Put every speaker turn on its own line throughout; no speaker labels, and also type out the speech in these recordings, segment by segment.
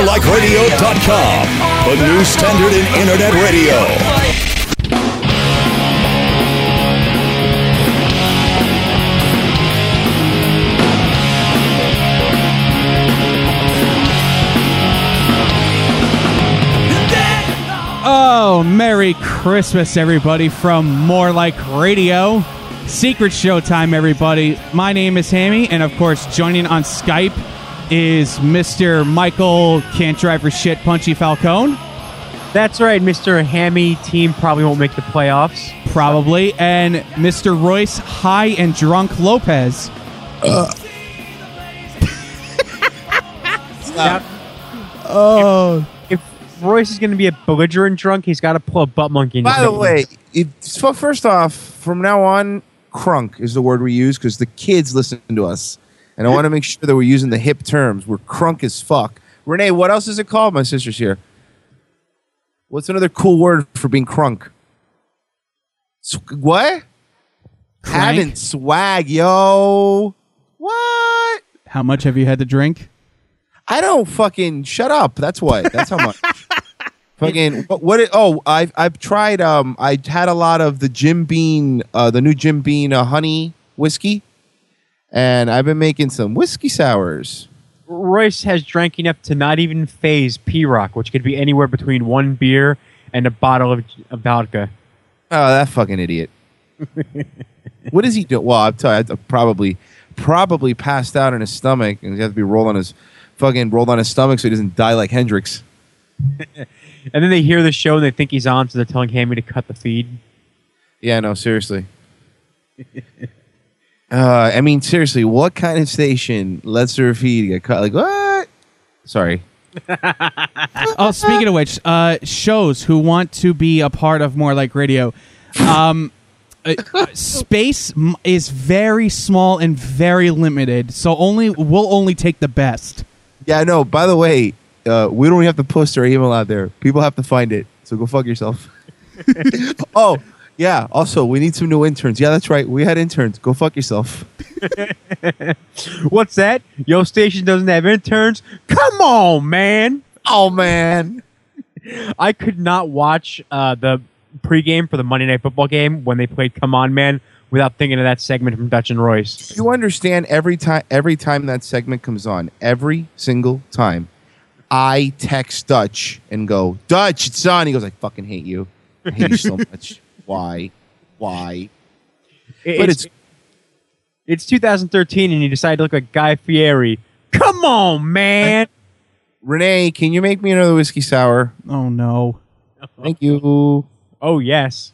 morelikeradio.com, the new standard in internet radio.
Oh, Merry Christmas, everybody, from More Like Radio. Secret show time, everybody. My name is Hammy, and of course, joining on Skype is Mr. Michael Can't Drive for Shit Punchy Falcone.
That's right, Mr. Hammy team probably won't make the playoffs.
Probably. And Mr. Royce High and Drunk Lopez.
Oh. If Royce is going to be a belligerent drunk, he's got to pull a butt monkey.
By the way, first off, from now on, crunk is the word we use because the kids listen to us. And I want to make sure that we're using the hip terms. We're crunk as fuck. Renee, what else is it called? My sister's here. What's another cool word for being crunk? What?
Crank.
Having swag, yo. What?
How much have you had to drink?
I don't fucking shut up. That's what. That's how much. Fucking I've tried. I had a lot of the Jim Beam, the new Jim Beam honey whiskey, and I've been making some whiskey sours.
Royce has drank enough to not even phase P-Rock, which could be anywhere between one beer and a bottle of vodka.
Oh, that fucking idiot! What is he doing? Well, I'll tell you, I probably passed out in his stomach, and he has to be rolled on his stomach so he doesn't die like Hendrix.
And then they hear the show and they think he's on, so they're telling Hammy to cut the feed.
Yeah, no, seriously. I mean, seriously, what kind of station lets their feed get cut? Like, what? Sorry.
Oh, speaking of which, shows who want to be a part of More Like Radio. Space is very small and very limited, so we'll only take the best.
Yeah, I know. By the way, we don't even have to post our email out there. People have to find it, so go fuck yourself. Oh, yeah. Also, we need some new interns. Yeah, that's right. We had interns. Go fuck yourself.
What's that? Your station doesn't have interns? Come on, man.
Oh, man.
I could not watch the pregame for the Monday Night Football game when they played Come On, Man without thinking of that segment from Dutch and Royce.
You understand every time that segment comes on, every single time, I text Dutch and go, Dutch, it's on. He goes, I fucking hate you. I hate you so much. Why? It's
2013 and you decide to look like Guy Fieri. Come on, man.
Renee, can you make me another whiskey sour?
Oh, no.
Thank you.
Oh, yes.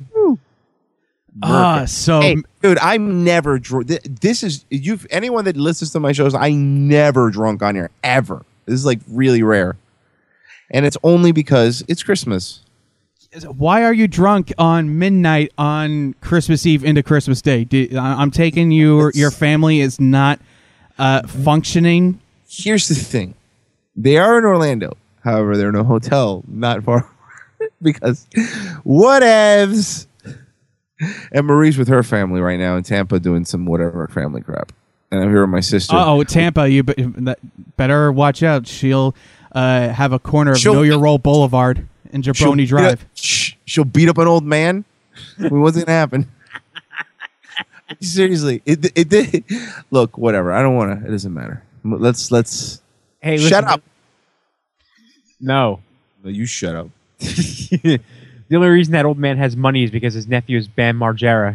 Hey, dude, I'm never drunk. Anyone that listens to my shows, I never drunk on here, ever. This is like really rare. And it's only because it's Christmas.
Why are you drunk on midnight on Christmas Eve into Christmas Day? I'm taking your family is not functioning.
Here's the thing. They are in Orlando. However, they're in a hotel not far because whatevs. And Marie's with her family right now in Tampa doing some whatever family crap. And I'm here with my sister.
Oh, Tampa, you better watch out. She'll have a corner of Know Your Role Boulevard and Jabroni Drive.
She'll beat up an old man? What's going to happen? Seriously. It did. Look, whatever. I don't want to. It doesn't matter. Let's.
Hey,
shut up.
No,
you shut up.
The only reason that old man has money is because his nephew is Bam Margera.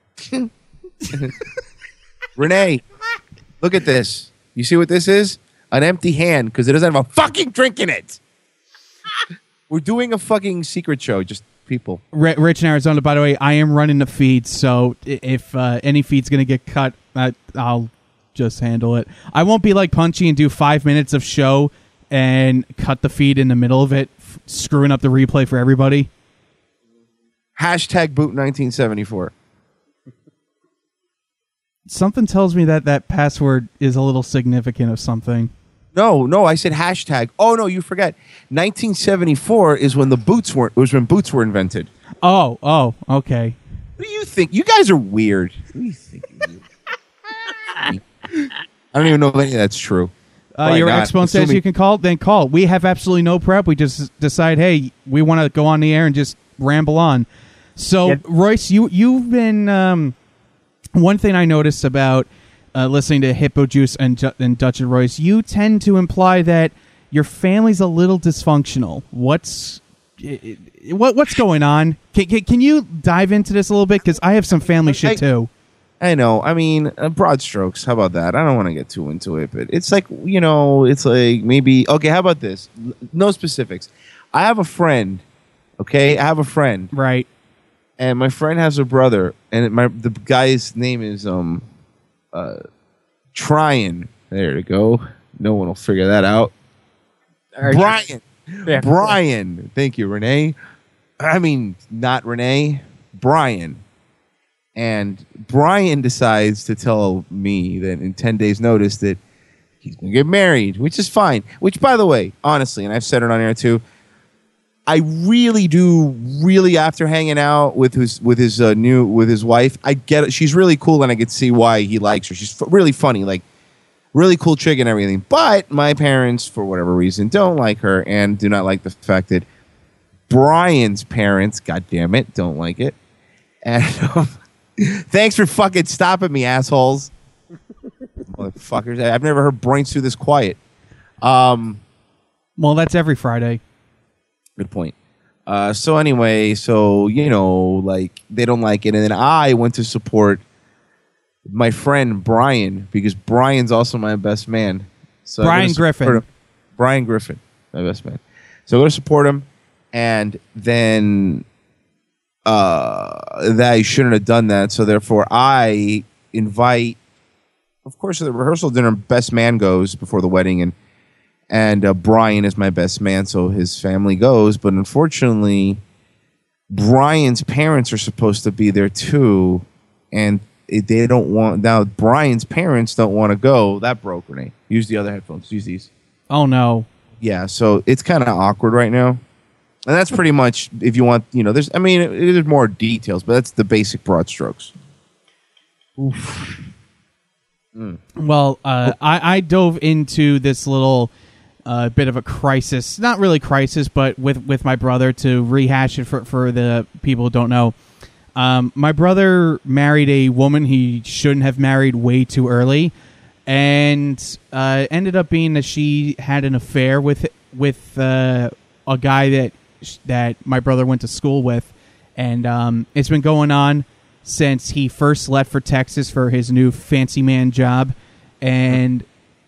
Renee, look at this. You see what this is? An empty hand because it doesn't have a fucking drink in it. We're doing a fucking secret show. Just people.
Rich in Arizona, by the way, I am running the feed, so if any feed's going to get cut, I'll just handle it. I won't be like Punchy and do 5 minutes of show and cut the feed in the middle of it, screwing up the replay for everybody.
Hashtag boot 1974.
Something tells me that password is a little significant of something.
No, I said hashtag. Oh no, you forget. 1974 is when boots were invented.
Oh, okay.
What do you think? You guys are weird. What do you think? I don't even know if any of that's true. Probably
your
not.
Xbone says
Assuming-
you can call, then call. We have absolutely no prep. We just decide, hey, we want to go on the air and just ramble on. So,
Yeah.
Royce, you've been one thing I noticed about listening to Hippo Juice and Dutch and Royce, you tend to imply that your family's a little dysfunctional. What's going on? Can you dive into this a little bit? Because I have some family shit too.
I know. I mean, broad strokes. How about that? I don't want to get too into it, but it's like, it's like maybe, okay, how about this? No specifics. I have a friend, okay? I have a friend.
Right.
And my friend has a brother, and the guy's name is Tryon. There you go. No one will figure that out. Brian.
Yeah.
Brian. Thank you, Renee. I mean, not Renee. Brian. And Brian decides to tell me that in 10 days' notice that he's going to get married, which is fine. Which, by the way, honestly, and I've said it on air too, I really after hanging out with his wife, I get it. She's really cool, and I could see why he likes her. She's really funny, like really cool chick and everything. But my parents, for whatever reason, don't like her and do not like the fact that Brian's parents, God damn it, don't like it. And thanks for fucking stopping me, assholes. Motherfuckers. I've never heard brains through this quiet.
Well, that's every Friday.
Good point. So anyway, like they don't like it. And then I went to support my friend Brian because Brian's also my best man. So
Brian Griffin.
Brian Griffin, my best man. So I go to support him. And then that I shouldn't have done that. So therefore, I invite, of course, to the rehearsal dinner, best man goes before the wedding, and Brian is my best man, so his family goes. But unfortunately, Brian's parents are supposed to be there too, and they don't want. Now, Brian's parents don't want to go. That broke, Renee. Use the other headphones. Use these.
Oh no.
Yeah, so it's kind of awkward right now. And that's pretty much, if you want, there's more details, but that's the basic broad strokes.
Oof. Well, I dove into this little bit of a crisis, not really crisis, but with my brother to rehash it for the people who don't know. My brother married a woman he shouldn't have married way too early, and ended up being that she had an affair with a guy that my brother went to school with, and it's been going on since he first left for Texas for his new fancy man job, and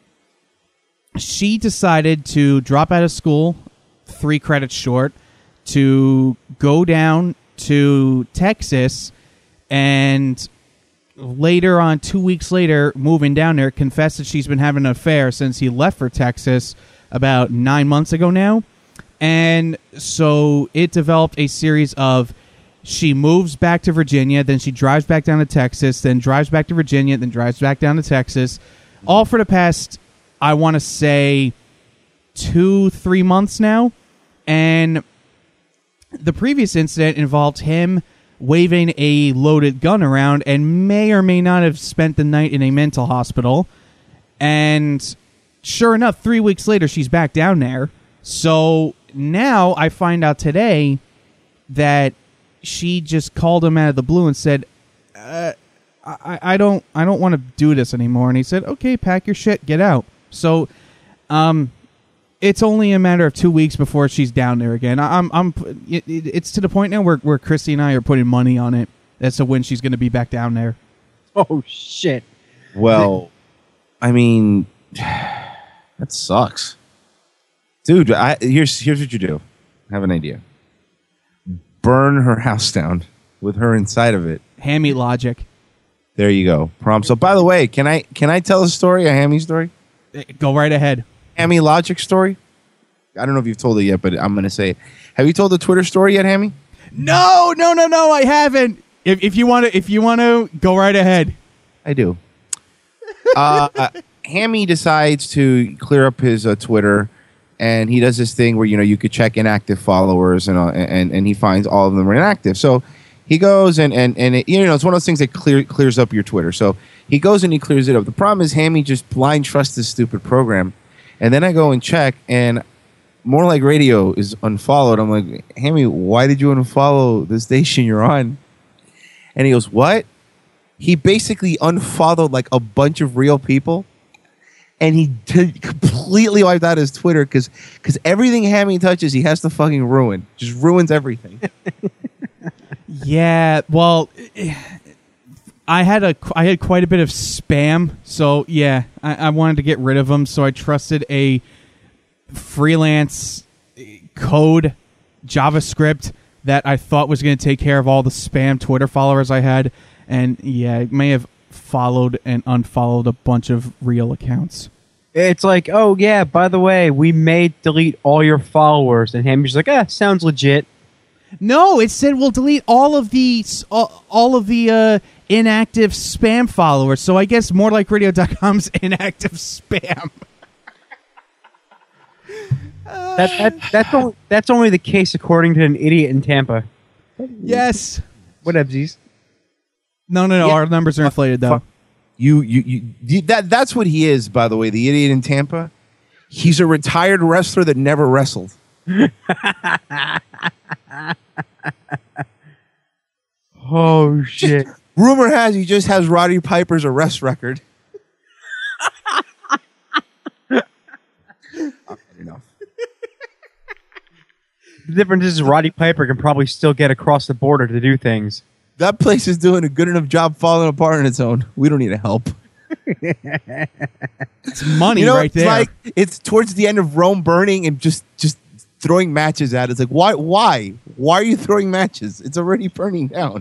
she decided to drop out of school 3 credits short to go down to Texas, and later on, 2 weeks later, moving down there, confessed that she's been having an affair since he left for Texas about 9 months ago now. And so it developed a series of she moves back to Virginia, then she drives back down to Texas, then drives back to Virginia, then drives back down to Texas, all for the past, I want to say, 2-3 months now. And the previous incident involved him waving a loaded gun around and may or may not have spent the night in a mental hospital. And sure enough, 3 weeks later, she's back down there. So now I find out today that she just called him out of the blue and said, I don't want to do this anymore. And he said, okay, pack your shit, get out. So it's only a matter of 2 weeks before she's down there again. It's to the point now where Christy and I are putting money on it as to when she's going to be back down there.
Oh, shit.
Well, I mean, that sucks. Dude, here's what you do. I have an idea. Burn her house down with her inside of it.
Hammy logic.
There you go. Prom. So, by the way, can I tell a story, a Hammy story?
Go right ahead.
Hammy logic story? I don't know if you've told it yet, but I'm going to say it. Have you told the Twitter story yet, Hammy?
No, I haven't. If you want to, go right ahead.
I do. Hammy decides to clear up his Twitter, and he does this thing where you could check inactive followers, and he finds all of them are inactive. So he goes and it's one of those things that clears up your Twitter. So he goes and he clears it up. The problem is Hammy just blind trusts this stupid program, And then I go and check, and More Like Radio is unfollowed. I'm like, Hammy, why did you unfollow the station you're on? And he goes, what? He basically unfollowed like a bunch of real people, and he completely wiped out his Twitter because everything Hammy touches, he has to fucking ruin. Just ruins everything.
Yeah, well, I had quite a bit of spam, so yeah, I wanted to get rid of them. So I trusted a freelance code JavaScript that I thought was going to take care of all the spam Twitter followers I had, and yeah, it may have followed and unfollowed a bunch of real accounts.
It's like, oh yeah, by the way, we may delete all your followers, and Hammy's like, sounds legit.
No, it said we'll delete all of the inactive spam followers. So I guess morelikeradio.com's inactive spam.
That's only the case according to an idiot in Tampa.
Yes.
Whatevsies.
No.
Yeah.
Our numbers are inflated though.
That's what he is, by the way. The idiot in Tampa. He's a retired wrestler that never wrestled.
Oh shit!
Rumor has he just has Roddy Piper's arrest record. Enough.
The difference is Roddy Piper can probably still get across the border to do things.
That place is doing a good enough job falling apart on its own. We don't need help.
It's money right there.
Like it's towards the end of Rome burning and just throwing matches at it. It's like why are you throwing matches? It's already burning down.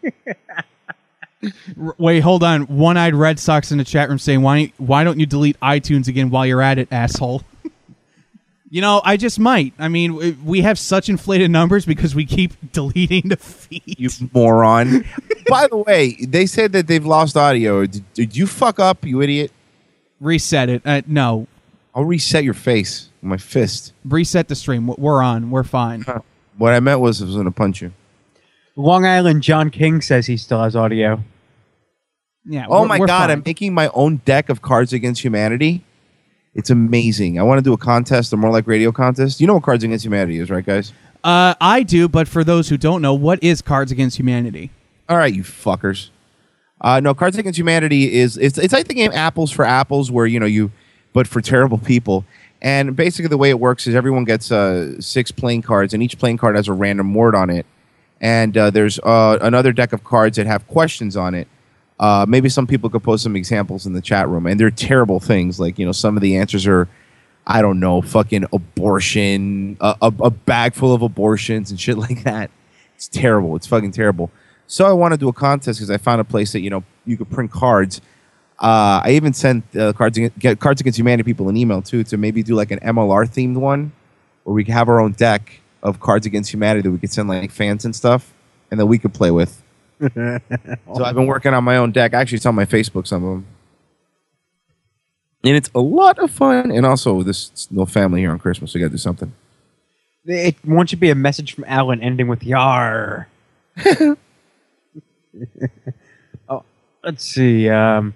Wait, hold on. One-eyed Red Sox in the chat room saying, why don't you delete iTunes again while you're at it, asshole? I just might. I mean, we have such inflated numbers because we keep deleting the feed.
You moron. By the way, they said that they've lost audio. Did you fuck up, you idiot?
Reset it. No.
I'll reset your face with my fist.
Reset the stream. We're on. We're fine.
What I meant was I was going to punch you.
Long Island John King says he still has audio.
Yeah.
Oh my God,
fine.
I'm making my own deck of Cards Against Humanity. It's amazing. I want to do a contest, a More Like Radio contest. You know what Cards Against Humanity is, right, guys?
I do, but for those who don't know, what is Cards Against Humanity?
All right, you fuckers. No, Cards Against Humanity is it's like the game Apples for Apples, where but for terrible people. And basically, the way it works is everyone gets 6 playing cards, and each playing card has a random word on it. And there's another deck of cards that have questions on it. Maybe some people could post some examples in the chat room, and they're terrible things. Like, some of the answers are, I don't know, fucking abortion, a bag full of abortions and shit like that. It's terrible. It's fucking terrible. So I want to do a contest because I found a place that, you could print cards. I even sent Cards Against Humanity people an email, too, to maybe do like an MLR-themed one where we could have our own deck of Cards Against Humanity that we could send like fans and stuff and that we could play with. So I've been working on my own deck. Actually, it's on my Facebook, some of them. And it's a lot of fun. And also, there's no family here on Christmas, so we got to do something.
It won't you be a message from Alan ending with "yar"? Oh, let's see. Because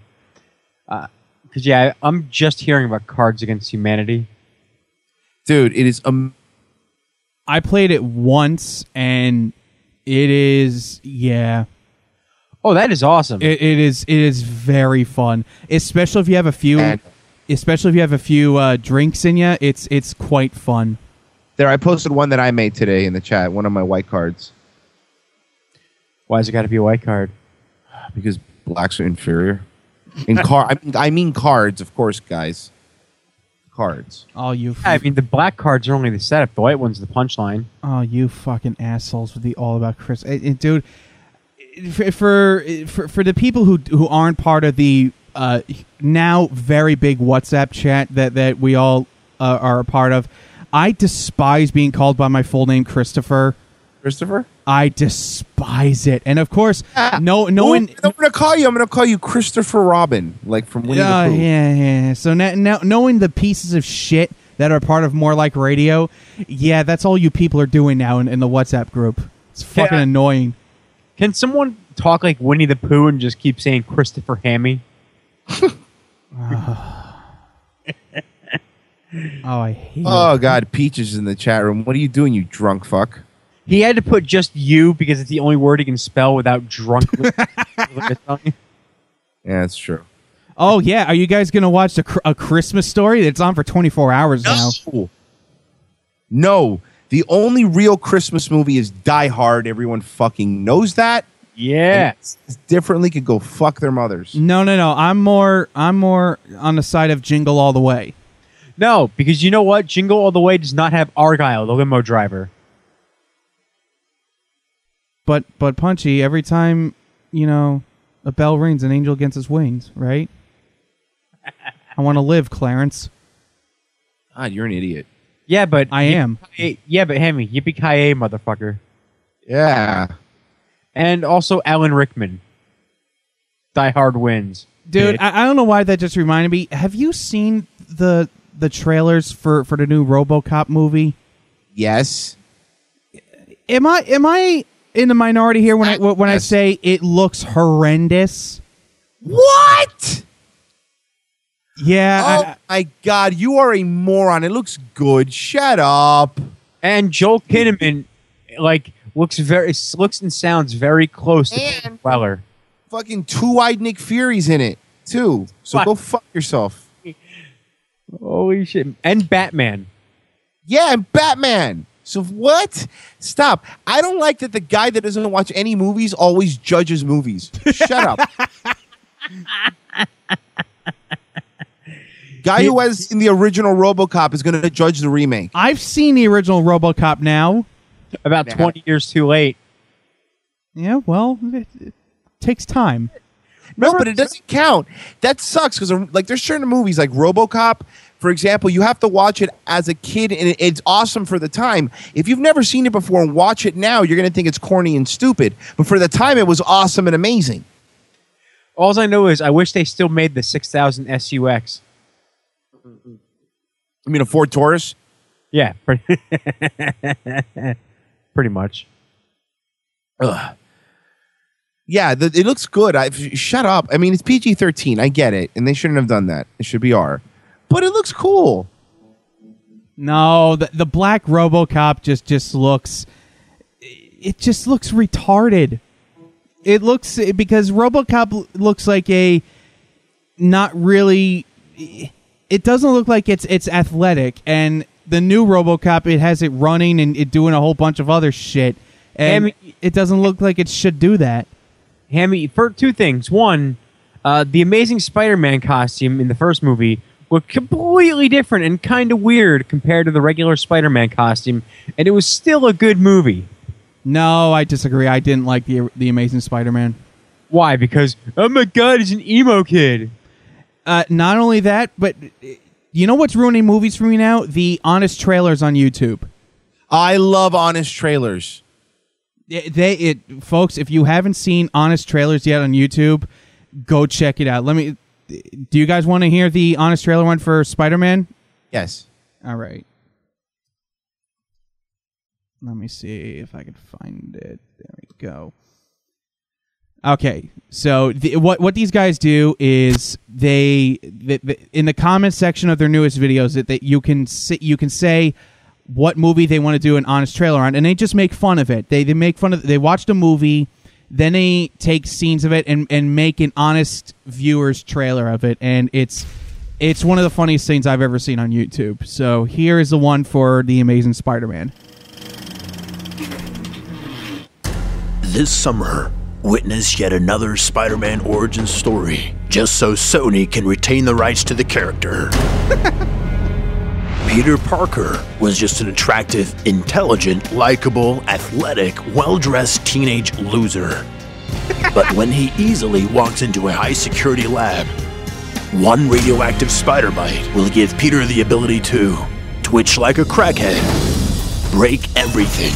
I'm just hearing about Cards Against Humanity.
Dude, it is.
I played it once, and it is
Oh, that is awesome.
It is very fun, especially if you have a few. Especially if you have a few drinks in you, it's quite fun.
There, I posted one that I made today in the chat. One of my white cards.
Why has it got to be a white card?
Because blacks are inferior. I mean cards, of course, guys. Cards.
Oh, you.
I mean, the black cards are only the setup. The white one's the punchline.
Oh, you fucking assholes with the All About Chris, dude. For the people who aren't part of the now very big WhatsApp chat that we all are a part of, I despise being called by my full name, Christopher.
Christopher?
I despise it, and of course, no one.
I'm gonna call you Christopher Robin, like from Winnie the Pooh.
Yeah. So now, knowing the pieces of shit that are part of More Like Radio, that's all you people are doing now in the WhatsApp group. It's fucking annoying.
Can someone talk like Winnie the Pooh and just keep saying Christopher Hammy?
Oh, I hate it.
Oh God, Peach is in the chat room. What are you doing, you drunk fuck?
He had to put just you because it's the only word he can spell without drunk.
Yeah, that's true.
Oh, yeah. Are you guys going to watch a Christmas Story? It's on for 24 hours now.
No. The only real Christmas movie is Die Hard. Everyone fucking knows that.
Yeah.
Differently could go fuck their mothers.
No. I'm more on the side of Jingle All the Way.
No, because you know what? Jingle All the Way does not have Argyle, the limo driver.
But Punchy, every time, a bell rings, an angel gets his wings, right? I want to live, Clarence.
God, you're an idiot.
Yeah, but
I am.
Yeah, but Hemi, yippee-ki-yay, motherfucker.
Yeah.
And also Alan Rickman. Die Hard wins.
Dude, I don't know why that just reminded me. Have you seen the trailers for the new RoboCop movie?
Yes.
Am I in the minority here when I say it looks horrendous?
What?
Yeah.
Oh,
My God, you are a moron. It looks good. Shut up.
And Joel Kinnaman, looks and sounds very close to
And-
Weller.
Fucking two-eyed Nick Fury's in it, too. So
What?
go fuck yourself.
Holy shit. And Batman.
Yeah, and Batman. So what? Stop. I don't like that the guy that doesn't watch any movies always judges movies. Shut up. Guy who was in the original RoboCop is going to judge the remake.
I've seen the original RoboCop now.
About 20 years too late.
Yeah, well, it takes time.
No, but it doesn't count. That sucks because there's certain movies like RoboCop, for example, you have to watch it as a kid and it's awesome for the time. If you've never seen it before and watch it now, you're going to think it's corny and stupid. But for the time, it was awesome and amazing.
All I know is I wish they still made the 6000 SUX.
You mean a Ford Taurus?
Yeah, pretty much.
Ugh. Yeah, it looks good. Shut up. I mean, it's PG-13. I get it. And they shouldn't have done that. It should be R. But it looks cool.
No, the black RoboCop just looks... It just looks retarded. It looks... Because RoboCop looks like a... Not really... It doesn't look like it's athletic. And the new RoboCop, it has it running and it doing a whole bunch of other shit. And it doesn't look like it should do that.
Hammy, for two things. One, the Amazing Spider-Man costume in the first movie looked completely different and kind of weird compared to the regular Spider-Man costume, and it was still a good movie.
No, I disagree. I didn't like the Amazing Spider-Man.
Why? Because, oh my god, he's an emo kid.
Not only that, but you know what's ruining movies for me now? The honest trailers on YouTube.
I love honest trailers.
Folks, if you haven't seen honest trailers yet on YouTube, go check it out. Do you guys want to hear the honest trailer one for Spider-Man?
Yes.
All right. Let me see if I can find it. There we go. Okay, so what these guys do is they in the comment section of their newest videos that you can say what movie they want to do an honest trailer on, and they just make fun of it. They make fun of. They watch the movie, then they take scenes of it and make an honest viewer's trailer of it, and it's one of the funniest things I've ever seen on YouTube. So here is the one for The Amazing Spider-Man.
This summer, witness yet another Spider-Man origin story, just so Sony can retain the rights to the character. Peter Parker was just an attractive, intelligent, likable, athletic, well-dressed teenage loser. But when he easily walks into a high-security lab, one radioactive spider bite will give Peter the ability to twitch like a crackhead, break everything,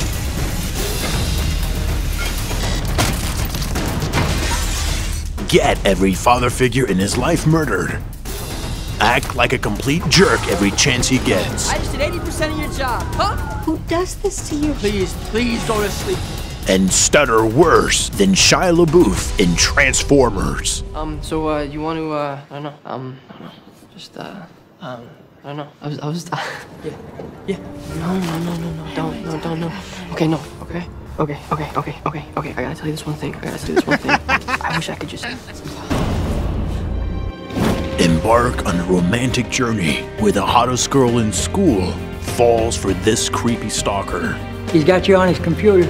get every father figure in his life murdered, act like a complete jerk every chance he gets.
I just did 80% of your job, huh?
Who does this to you?
Please go to sleep.
And stutter worse than Shia LaBeouf in Transformers.
So you want to, I don't know, just, No. I was. Yeah. No. Don't. Okay, no. Okay. I gotta tell you this one thing. I wish I could just.
Embark on a romantic journey where the hottest girl in school falls for this creepy stalker.
He's got you on his computer.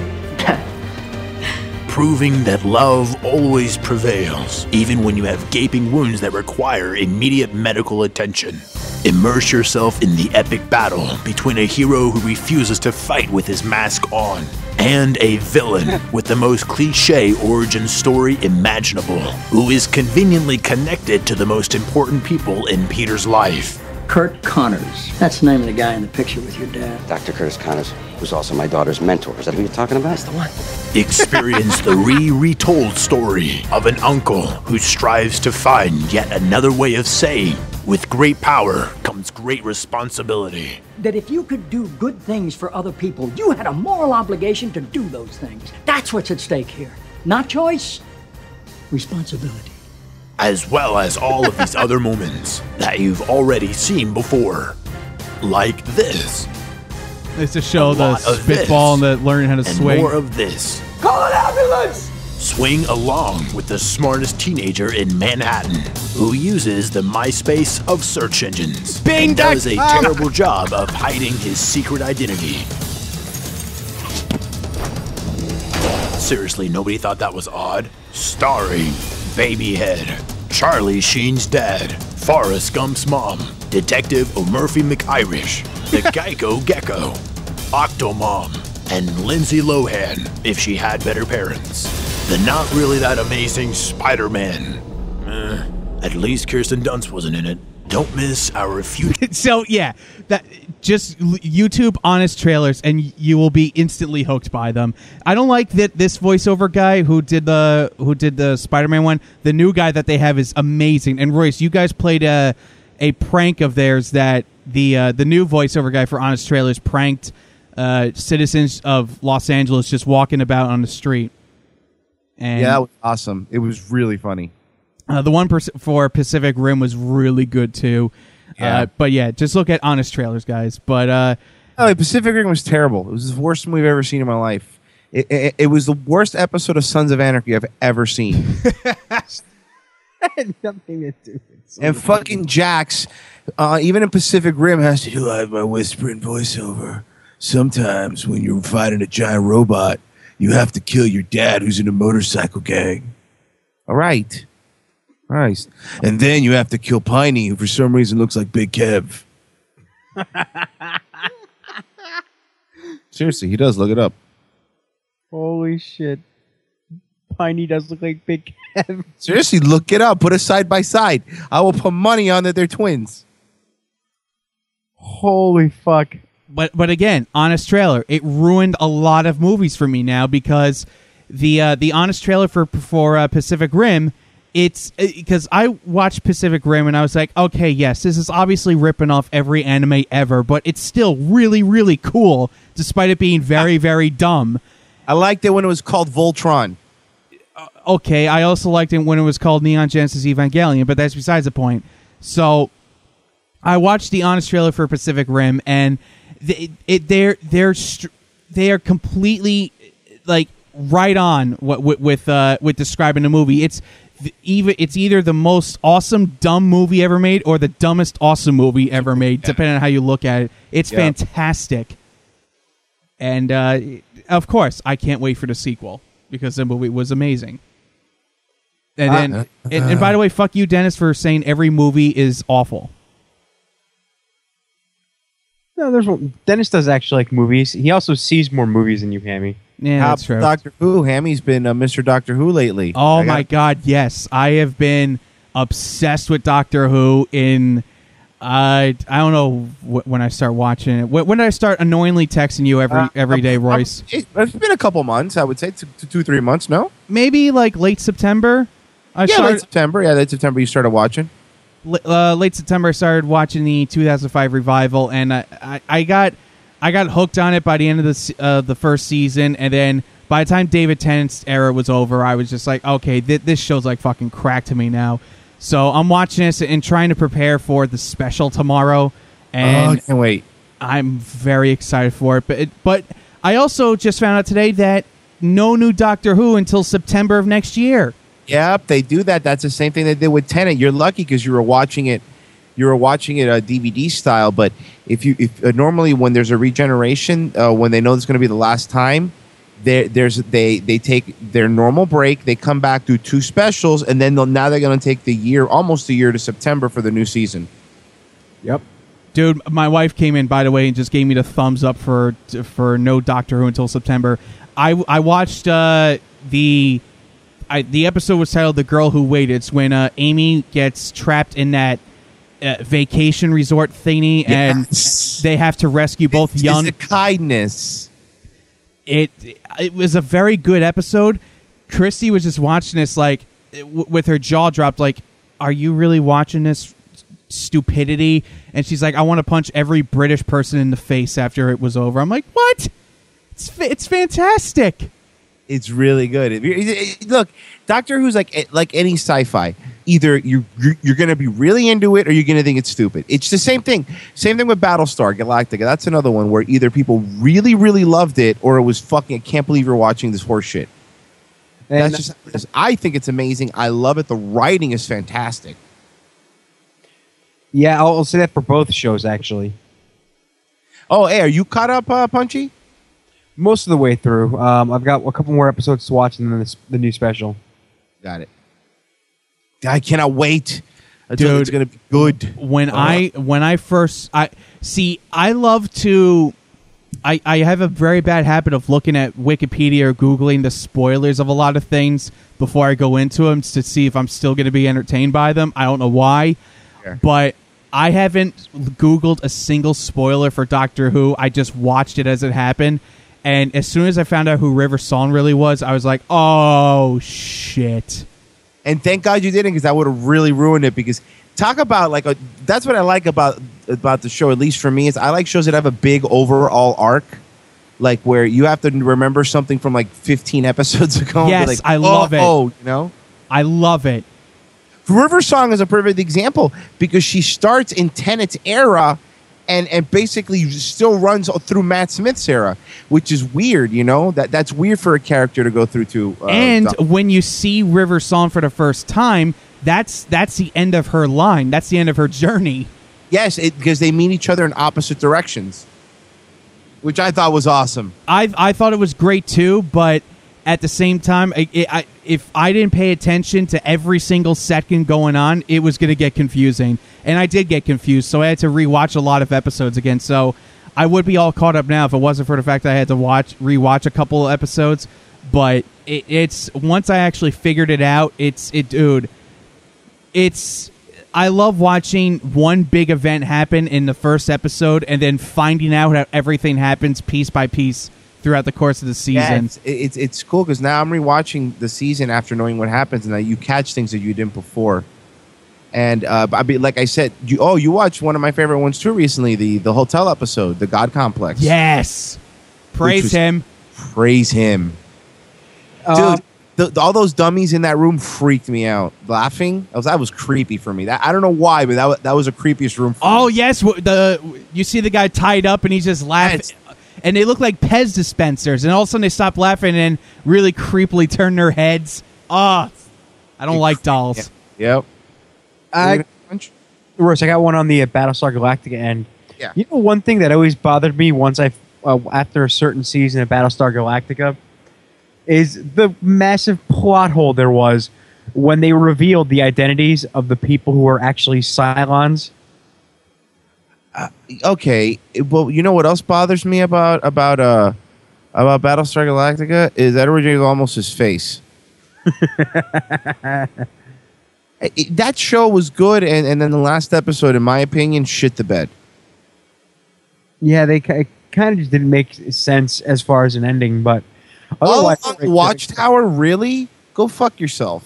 Proving that love always prevails, even when you have gaping wounds that require immediate medical attention. Immerse yourself in the epic battle between a hero who refuses to fight with his mask on and a villain with the most cliché origin story imaginable, who is conveniently connected to the most important people in Peter's life.
Kurt Connors. That's the name of the guy in the picture with your dad.
Dr. Curtis Connors was also my daughter's mentor. Is that who you're talking about?
That's the one.
Experience the retold story of an uncle who strives to find yet another way of saying, with great power comes great responsibility.
That if you could do good things for other people, you had a moral obligation to do those things. That's what's at stake here. Not choice, responsibility.
As well as all of these other moments that you've already seen before. Like this.
It's to show
A
the
lot of
spitball
this.
and the learning how to
And
swing.
more of this.
Call an ambulance!
Swing along with the smartest teenager in Manhattan who uses the MySpace of search engines and does a terrible job of hiding his secret identity. Seriously, nobody thought that was odd? Starring Babyhead, Charlie Sheen's dad, Forrest Gump's mom, Detective O'Murphy McIrish, the Geico Gecko, Octomom, and Lindsay Lohan, if she had better parents. The not really that amazing Spider-Man. At least Kirsten Dunst wasn't in it. Don't miss our future.
So yeah, that just YouTube honest trailers, and you will be instantly hooked by them. I don't like that this voiceover guy who did the Spider-Man one. The new guy that they have is amazing. And Royce, you guys played a prank of theirs that the new voiceover guy for honest trailers pranked citizens of Los Angeles just walking about on the street. And
Yeah, that was awesome. It was really funny.
the one for Pacific Rim was really good too.
Yeah.
But yeah, just look at honest trailers, guys. But
No, Pacific Rim was terrible. It was the worst movie I've ever seen in my life. It was the worst episode of Sons of Anarchy I've ever seen.
Nothing to do with
And fucking Jax, even in Pacific Rim, has to do I have my whispering voiceover. Sometimes when you're fighting a giant robot, you have to kill your dad who's in a motorcycle gang. All right. Christ. And then you have to kill Piney, who for some reason looks like Big Kev. Seriously, he does. Look it up.
Holy shit. Piney does look like Big Kev.
Seriously, look it up. Put it side by side. I will put money on that they're twins.
Holy fuck.
But again, honest trailer, it ruined a lot of movies for me now because the honest trailer for Pacific Rim, it's because I watched Pacific Rim and I was like, okay, yes, this is obviously ripping off every anime ever, but it's still really, really cool despite it being very, very dumb.
I liked it when it was called Voltron.
Okay, I also liked it when it was called Neon Genesis Evangelion, but that's besides the point. So I watched the honest trailer for Pacific Rim, and they are completely like right on with describing the movie. It's either the most awesome dumb movie ever made or the dumbest awesome movie ever made, depending on how you look at it. It's fantastic, and of course, I can't wait for the sequel because the movie was amazing. And then, and by the way, fuck you, Dennis, for saying every movie is awful.
No, there's one. Dennis does actually like movies. He also sees more movies than you, Hammy.
Yeah,
How
that's true.
Doctor Who. Hammy's been Mr. Doctor Who lately.
Oh my God, yes. I have been obsessed with Doctor Who in, I don't know when I start watching it. When did I start annoyingly texting you every day, Royce?
It's been a couple months, I would say. 2-3 months, no?
Maybe like late September?
Late September. Yeah, late September you started watching.
Late September I started watching the 2005 revival, and I got hooked on it by the end of the first season, and then by the time David Tennant's era was over, I was just like, okay, this show's like fucking crack to me now. So I'm watching this and trying to prepare for the special tomorrow, And
I can't wait.
I'm very excited for it. But I also just found out today that no new Doctor Who until September of next year.
Yep, they do that. That's the same thing they did with Tenet. You're lucky because you were watching it DVD style. But if normally when there's a regeneration, when they know it's going to be the last time, they take their normal break. They come back, do 2 specials, and then now they're going to take almost a year to September for the new season.
Yep.
Dude, my wife came in, by the way, and just gave me the thumbs up for no Doctor Who until September. I watched the episode was titled "The Girl Who Waited." It's when Amy gets trapped in that vacation resort thingy, and they have to rescue both young.
It's a kindness.
It was a very good episode. Christy was just watching this like with her jaw dropped, like, "Are you really watching this stupidity?" And she's like, "I want to punch every British person in the face after it was over." I'm like, "What? It's fantastic."
It's really good. Look, Doctor Who's like any sci-fi. Either you're going to be really into it or you're going to think it's stupid. It's the same thing. Same thing with Battlestar Galactica. That's another one where either people really, really loved it or it was fucking, I can't believe you're watching this horse shit. And that's just, I think it's amazing. I love it. The writing is fantastic.
Yeah, I'll say that for both shows, actually.
Oh, hey, are you caught up, Punchy?
Most of the way through. I've got a couple more episodes to watch and then the new special.
Got it. I cannot wait until
Dude,
it's going to be good.
When I love to. I have a very bad habit of looking at Wikipedia or Googling the spoilers of a lot of things before I go into them to see if I'm still going to be entertained by them. I don't know why, but I haven't Googled a single spoiler for Doctor Who. I just watched it as it happened. And as soon as I found out who River Song really was, I was like, oh, shit.
And thank God you didn't, because that would have really ruined it. Because talk about that's what I like about the show, at least for me, is I like shows that have a big overall arc, like where you have to remember something from like 15 episodes ago.
Yes,
like,
I love it.
Oh, you know,
I love it.
River Song is a perfect example because she starts in Tennant's era. And basically still runs through Matt Smith's era, which is weird, you know? That's weird for a character to go through to.
And when you see River Song for the first time, that's the end of her line. That's the end of her journey.
Yes, because they meet each other in opposite directions, which I thought was awesome.
I thought it was great too, but at the same time, if I didn't pay attention to every single second going on, it was going to get confusing. And I did get confused, so I had to rewatch a lot of episodes again. So I would be all caught up now if it wasn't for the fact that I had to rewatch a couple of episodes. But it's once I actually figured it out, I love watching one big event happen in the first episode and then finding out how everything happens piece by piece throughout the course of the season.
Yeah, it's cool because now I'm rewatching the season after knowing what happens, and you catch things that you didn't before. And like I said, you watched one of my favorite ones too recently, the hotel episode, the God Complex.
Yes, praise him.
Dude. All those dummies in that room freaked me out. Laughing, that was creepy for me. I don't know why, but that was the creepiest room. For me.
Yes, you see the guy tied up and he's just laughing. Yes. And they look like Pez dispensers, and all of a sudden they stop laughing and really creepily turn their heads. I don't like dolls.
Yep.
Royce, I got one on the Battlestar Galactica end.
Yeah.
You know, one thing that always bothered me after a certain season of Battlestar Galactica is the massive plot hole there was when they revealed the identities of the people who were actually Cylons.
Okay, well, you know what else bothers me about Battlestar Galactica is Edward James Olmos' face. That show was good, and then the last episode, in my opinion, shit the bed.
Yeah, they kind of just didn't make sense as far as an ending, but
Watchtower, really? Go fuck yourself.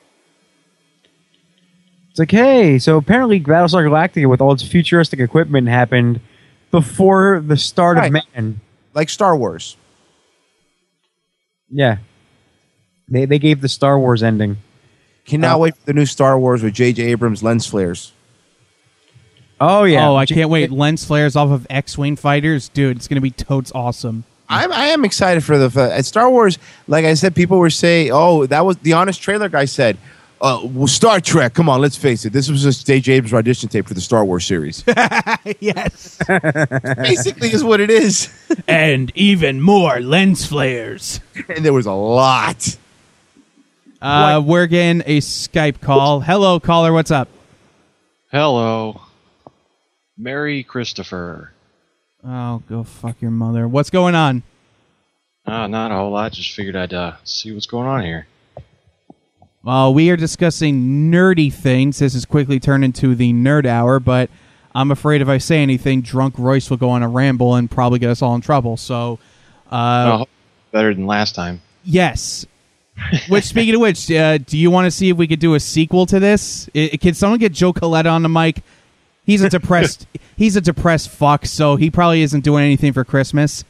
It's like, hey, so apparently Battlestar Galactica with all its futuristic equipment happened before the start of man.
Like Star Wars.
Yeah. They gave the Star Wars ending.
Cannot wait for the new Star Wars with J.J. Abrams lens flares.
Oh yeah.
Oh, I can't wait. Lens flares off of X-wing fighters, dude. It's gonna be totes awesome.
I am excited for the Star Wars. Like I said, people were saying, "Oh, that was the Honest Trailer guy said." Well, Star Trek. Come on, let's face it. This was just J.J. Abrams' audition tape for the Star Wars series.
Yes.
Basically, is what it is.
And even more lens flares.
And there was a lot.
We're getting a Skype call. Hello, caller. What's up?
Hello. Merry Christopher.
Oh, go fuck your mother. What's going on?
Not a whole lot. Just figured I'd see what's going on here.
Well, we are discussing nerdy things. This has quickly turned into the nerd hour, but I'm afraid if I say anything, drunk Royce will go on a ramble and probably get us all in trouble. So,
better than last time.
Yes. Which, speaking of which, do you want to see if we could do a sequel to this? Can someone get Joe Coletta on the mic? He's a depressed fuck, so he probably isn't doing anything for Christmas.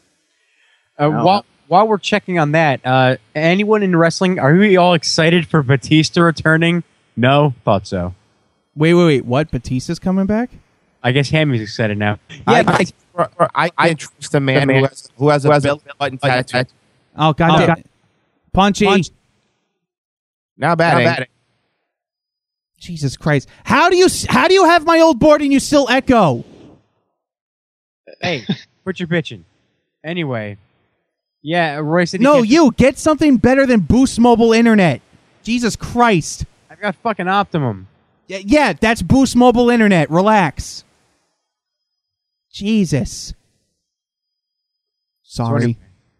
While we're checking on that, anyone in wrestling, are we all excited for Batista returning? No? Thought so.
Wait. What? Batista's coming back?
I guess Hammy's excited now.
Yeah, I can't trust a man who has a belly button tattoo.
Oh, God. Punchy.
Not bad.
Jesus Christ. How do you have my old board and you still echo?
Hey, quit your bitching. Anyway. Yeah, Roy said
you get something better than Boost Mobile Internet. Jesus Christ.
I've got fucking Optimum.
Yeah, that's Boost Mobile Internet. Relax. Jesus. Sorry.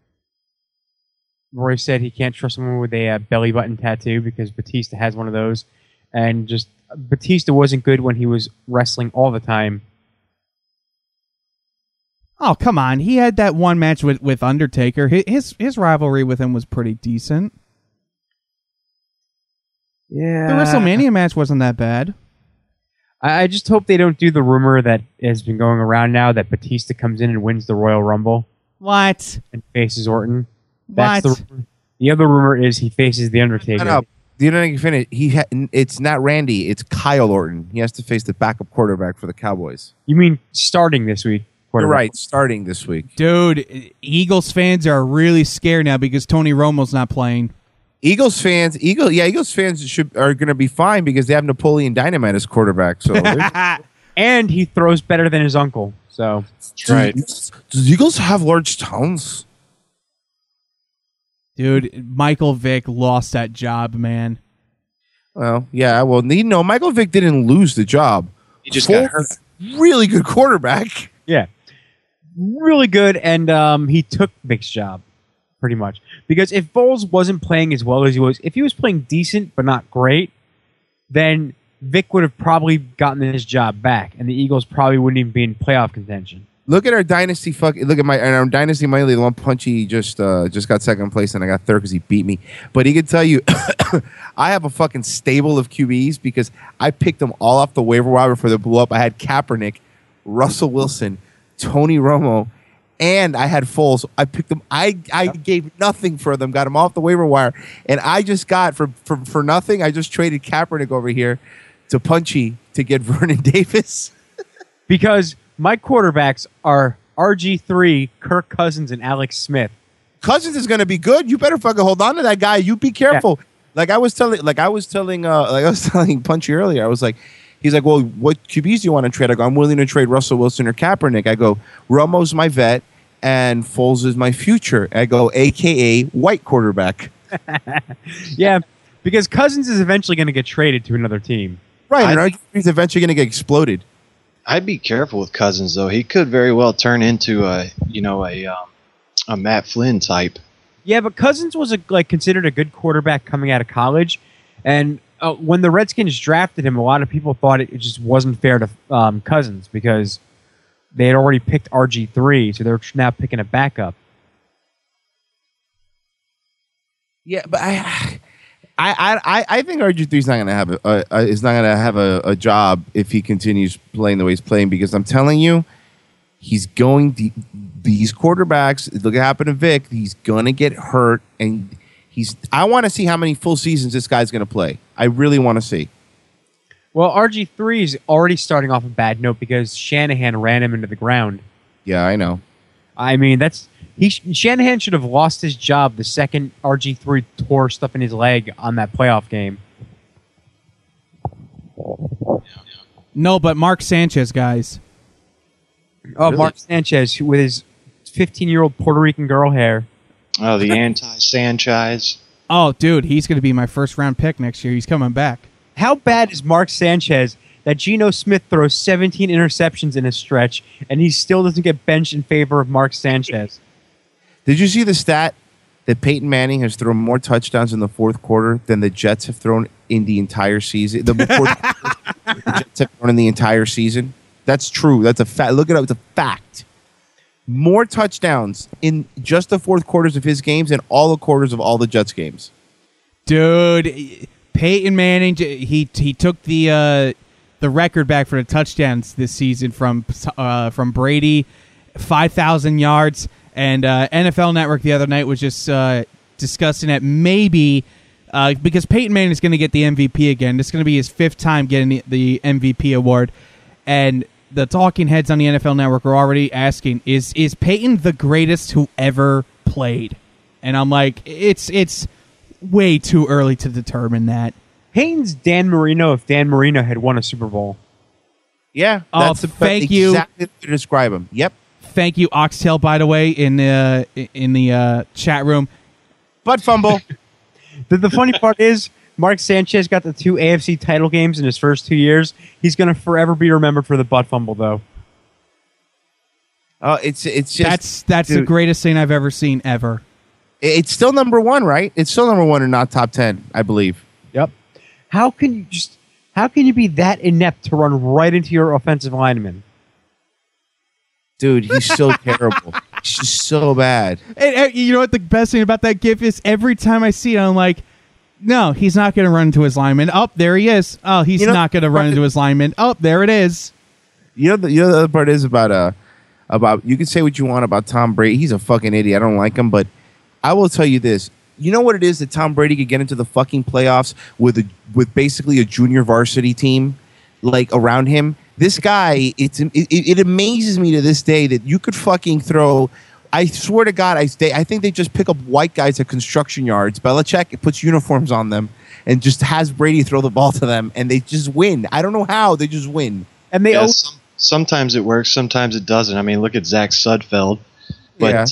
Roy said he can't trust someone with a belly button tattoo because Batista has one of those. And just Batista wasn't good when he was wrestling all the time.
Oh, come on. He had that one match with Undertaker. His rivalry with him was pretty decent.
Yeah.
The WrestleMania match wasn't that bad.
I just hope they don't do the rumor that has been going around now that Batista comes in and wins the Royal Rumble.
What?
And faces Orton.
What?
The other rumor is he faces The Undertaker.
No. You don't think finish. It's not Randy. It's Kyle Orton. He has to face the backup quarterback for the Cowboys.
You mean starting this week?
You're right, starting this week.
Dude, Eagles fans are really scared now because Tony Romo's not playing.
Eagles fans are going to be fine because they have Napoleon Dynamite as quarterback. So,
and he throws better than his uncle. So,
that's right.
Does Eagles have large towns?
Dude, Michael Vick lost that job, man.
Well, yeah. Well, Michael Vick didn't lose the job.
He just got hurt.
Really good quarterback.
Yeah. Really good, and he took Vick's job, pretty much. Because if Foles wasn't playing as well as he was, if he was playing decent but not great, then Vick would have probably gotten his job back, and the Eagles probably wouldn't even be in playoff contention.
Look at our dynasty. Look at our dynasty. My the one Punchy just got second place, and I got third because he beat me. But he could tell you, I have a fucking stable of QBs because I picked them all off the waiver wire before they blew up. I had Kaepernick, Russell Wilson, Tony Romo, and I had Foles. I picked them. I gave nothing for them. Got them off the waiver wire, and I just got for nothing. I just traded Kaepernick over here to Punchy to get Vernon Davis
because my quarterbacks are RG3, Kirk Cousins, and Alex Smith.
Cousins is going to be good. You better fucking hold on to that guy. You be careful. Yeah. Like I was telling Punchy earlier. I was like. He's like, well, what QBs do you want to trade? I go, I'm willing to trade Russell Wilson or Kaepernick. I go, Romo's my vet, and Foles is my future. I go, a.k.a. white quarterback.
Yeah, because Cousins is eventually going to get traded to another team.
Right, he's eventually going to get exploded.
I'd be careful with Cousins, though. He could very well turn into a Matt Flynn type.
Yeah, but Cousins was considered a good quarterback coming out of college, and when the Redskins drafted him, a lot of people thought it just wasn't fair to Cousins because they had already picked RG3, so they're now picking a backup.
Yeah, but I think RG3 is not going to have a job if he continues playing the way he's playing because I'm telling you, he's going these quarterbacks. Look what happened to Vic. He's going to get hurt and. I want to see how many full seasons this guy's going to play. I really want to see.
Well, RG3 is already starting off a bad note because Shanahan ran him into the ground.
Yeah, I know.
I mean, Shanahan should have lost his job the second RG3 tore stuff in his leg on that playoff game.
No, but Mark Sanchez, guys.
Oh,
Really?
Mark Sanchez with his 15-year-old Puerto Rican girl hair.
Oh, the anti-Sanchez.
Oh, dude, he's going to be my first-round pick next year. He's coming back.
How bad is Mark Sanchez that Geno Smith throws 17 interceptions in a stretch and he still doesn't get benched in favor of Mark Sanchez?
Did you see the stat that Peyton Manning has thrown more touchdowns in the fourth quarter than the Jets have thrown in the entire season? The Jets have thrown in the entire season. That's true. That's a fact. Look it up. It's a fact. More touchdowns in just the fourth quarters of his games than all the quarters of all the Jets games.
Dude, Peyton Manning, he took the record back for the touchdowns this season from Brady, 5,000 yards. And NFL Network the other night was just discussing that maybe because Peyton Manning is going to get the MVP again. It's going to be his 5th time getting the MVP award. And the talking heads on the NFL Network are already asking, is Peyton the greatest who ever played? And I'm like, it's way too early to determine that.
Peyton's Dan Marino if Dan Marino had won a Super Bowl.
Yeah.
Oh, thank you.
Exactly to describe him. Yep.
Thank you, Oxtail, by the way, in the chat room.
Butt fumble.
The funny part is, Mark Sanchez got the 2 AFC title games in his first 2 years. He's going to forever be remembered for the butt fumble, though.
Oh, it's just
that's the
dude,
greatest thing I've ever seen ever.
It's still number one, right? It's still number one and not top 10, I believe.
Yep. How can you be that inept to run right into your offensive lineman?
Dude, he's so terrible. He's just so bad.
And you know what the best thing about that gif is? Every time I see it, I'm like, no, he's not going to run into his lineman. Oh, there he is. Oh, he's not going to run into his lineman. Oh, there it is.
The other part is about you can say what you want about Tom Brady. He's a fucking idiot. I don't like him, but I will tell you this. You know what it is that Tom Brady could get into the fucking playoffs with basically a junior varsity team like around him? This guy, it amazes me to this day that you could fucking throw. I swear to God, I think they just pick up white guys at construction yards. Belichick puts uniforms on them and just has Brady throw the ball to them, and they just win. I don't know how, they just win.
And they
sometimes it works, sometimes it doesn't. I mean, look at Zach Sudfeld. But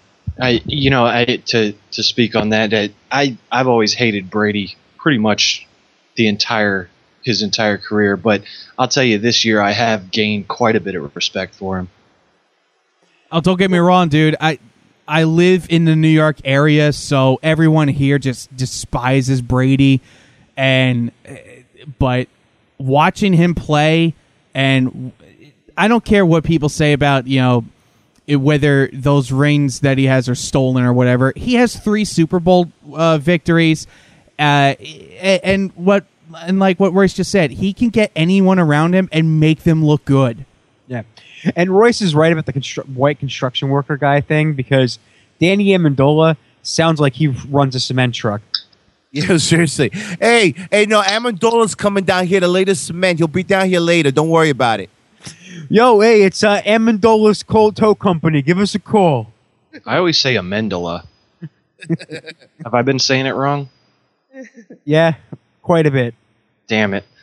to speak on that, I've always hated Brady pretty much his entire career, but I'll tell you, this year I have gained quite a bit of respect for him.
Oh, don't get me wrong, dude. I live in the New York area, so everyone here just despises Brady, but watching him play, and I don't care what people say about whether those rings that he has are stolen or whatever. He has 3 Super Bowl victories, and like what Royce just said, he can get anyone around him and make them look good.
Yeah. And Royce is right about the white construction worker guy thing, because Danny Amendola sounds like he runs a cement truck.
Yeah, seriously. Hey, no, Amendola's coming down here to lay the cement. He'll be down here later. Don't worry about it.
Yo, hey, it's Amendola's Cold Tow Company. Give us a call.
I always say Amendola. Have I been saying it wrong?
Yeah, quite a bit.
Damn it.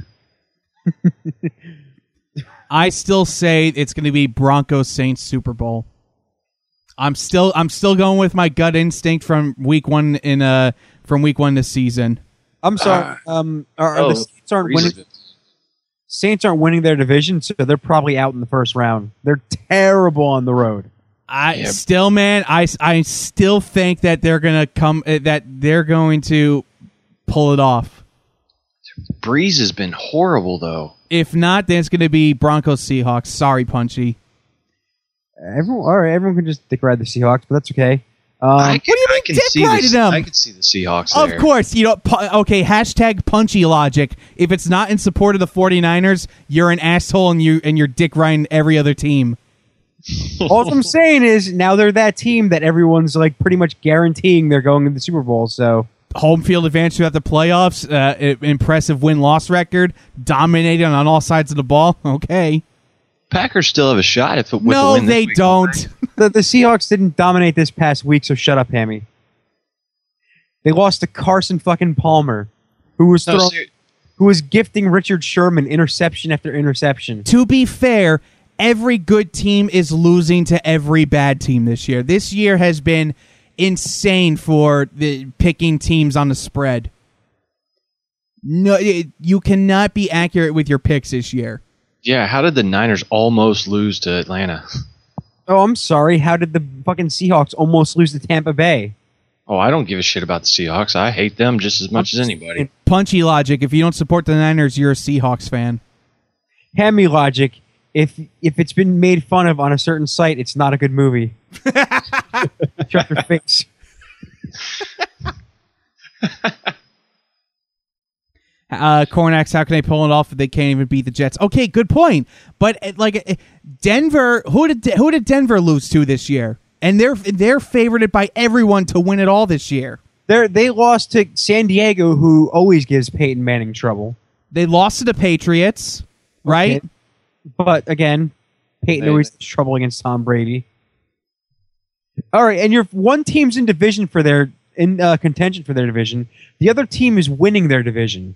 I still say it's going to be Broncos Saints Super Bowl. I'm still going with my gut instinct from week 1 this season.
I'm sorry. The Saints aren't winning. Saints aren't winning their division, so they're probably out in the first round. They're terrible on the road.
I still think that they're going to pull it off.
Breeze has been horrible, though.
If not, then it's going to be Broncos Seahawks. Sorry, Punchy.
Everyone can just dick ride the Seahawks, but that's okay.
I can see the Seahawks there.
Of course. Okay, hashtag Punchy logic. If it's not in support of the 49ers, you're an asshole and you're dick riding every other team.
All I'm saying is now they're that team that everyone's like pretty much guaranteeing they're going to the Super Bowl, so...
home field advantage throughout the playoffs, impressive win-loss record, dominating on all sides of the ball. Okay.
Packers still have a shot with the
No,
win this
they
week.
don't.
The Seahawks didn't dominate this past week, so shut up, Hammy. They lost to Carson fucking Palmer, who was gifting Richard Sherman interception after interception.
To be fair, every good team is losing to every bad team this year. This year has been insane for the picking teams on the spread. No, you cannot be accurate with your picks this year.
Yeah, how did the Niners almost lose to Atlanta?
Oh, I'm sorry. How did the fucking Seahawks almost lose to Tampa Bay?
Oh, I don't give a shit about the Seahawks. I hate them just as much as anybody.
Punchy logic. If you don't support the Niners, you're a Seahawks fan.
Hammy logic. If it's been made fun of on a certain site, it's not a good movie. Shut your face.
Cornax, how can they pull it off if they can't even beat the Jets? Okay, good point. But Denver, who did Denver lose to this year? And they're favorited by everyone to win it all this year.
They lost to San Diego, who always gives Peyton Manning trouble.
They lost to the Patriots, right?
Okay. But again, Peyton always has trouble against Tom Brady. All right, and your one team's in contention for their division. The other team is winning their division.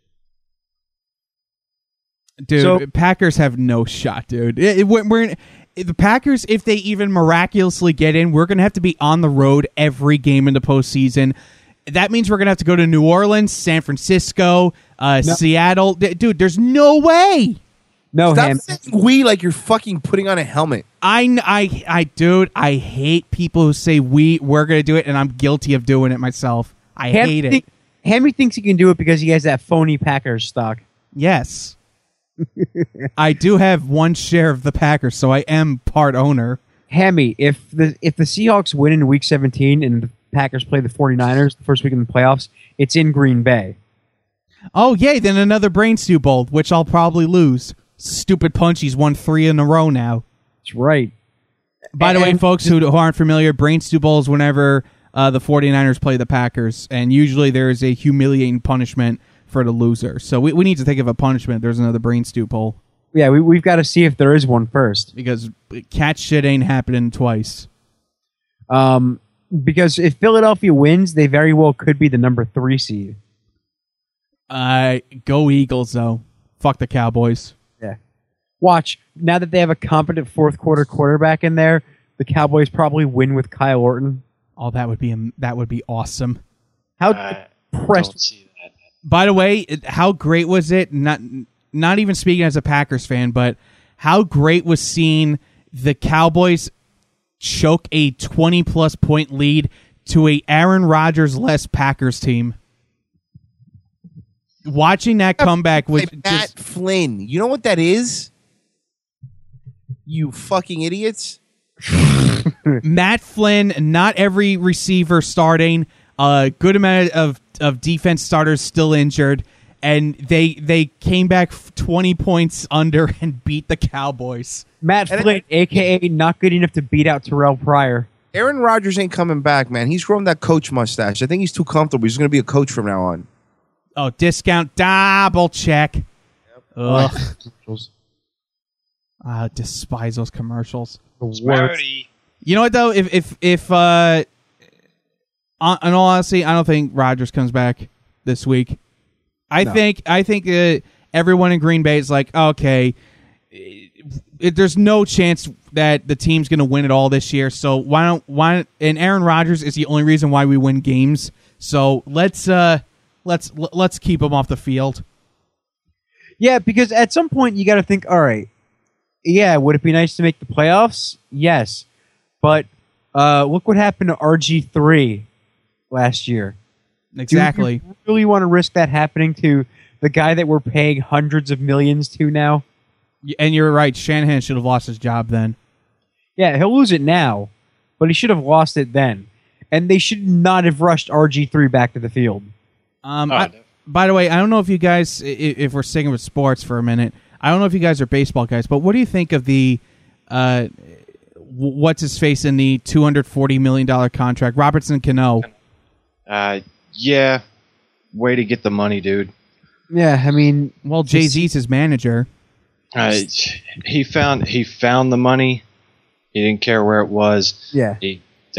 Dude,
So-
Packers have no shot, dude. The Packers, if they even miraculously get in, we're going to have to be on the road every game in the postseason. That means we're going to have to go to New Orleans, San Francisco, Seattle. Dude, there's no way.
No,
Stop
Ham.
saying we like you're fucking putting on a helmet.
Dude, I hate people who say we're going to do it, and I'm guilty of doing it myself. I hate it.
Hammy thinks he can do it because he has that phony Packers stock.
Yes. I do have one share of the Packers, so I am part owner.
Hammy, if the Seahawks win in Week 17 and the Packers play the 49ers the first week in the playoffs, it's in Green Bay.
Oh, yay, then another Brain Stew Bowl, which I'll probably lose. Stupid Punchies won 3 in a row now.
That's right.
By the way, folks who aren't familiar, Brain Stew Bowl is whenever the 49ers play the Packers, and usually there is a humiliating punishment for the loser. So we need to think of a punishment. There's another Brain Stew Bowl.
Yeah, we've got to see if there is one first.
Because cat shit ain't happening twice.
Because if Philadelphia wins, they very well could be the number 3 seed.
Go Eagles, though. Fuck the Cowboys.
Yeah. Watch, now that they have a competent fourth quarter quarterback in there, the Cowboys probably win with Kyle Orton.
Oh, that would be awesome.
How
Don't
depressed.
see that.
By the way, how great was it? Not even speaking as a Packers fan, but how great was seeing the Cowboys choke a 20-plus point lead to a Aaron Rodgers-less Packers team. Watching that comeback was
Matt Flynn. You know what that is? You fucking idiots.
Matt Flynn, not every receiver starting, a good amount of defense starters still injured, and they came back 20 points under and beat the Cowboys.
Matt Flynn, a.k.a. not good enough to beat out Terrell Pryor.
Aaron Rodgers ain't coming back, man. He's growing that coach mustache. I think he's too comfortable. He's going to be a coach from now on.
Oh, discount double check. Ugh. I despise those commercials.
Smarty.
You know what though? If in all honesty, I don't think Rodgers comes back this week. I think everyone in Green Bay is like, okay, there's no chance that the team's going to win it all this year. So why? And Aaron Rodgers is the only reason why we win games. So let's keep him off the field.
Yeah, because at some point you got to think, all right, yeah, would it be nice to make the playoffs? Yes. But look what happened to RG3 last year.
Exactly.
Do you really want to risk that happening to the guy that we're paying hundreds of millions to now?
And you're right. Shanahan should have lost his job then.
Yeah, he'll lose it now, but he should have lost it then. And they should not have rushed RG3 back to the field.
By the way, I don't know if you guys, if we're sticking with sports for a minute, I don't know if you guys are baseball guys, but what do you think of the what's his face in the $240 million contract, Robertson Cano?
Yeah, way to get the money, dude.
Yeah, I mean,
well, Jay-Z's his manager.
He found the money. He didn't care where it was.
Yeah.
The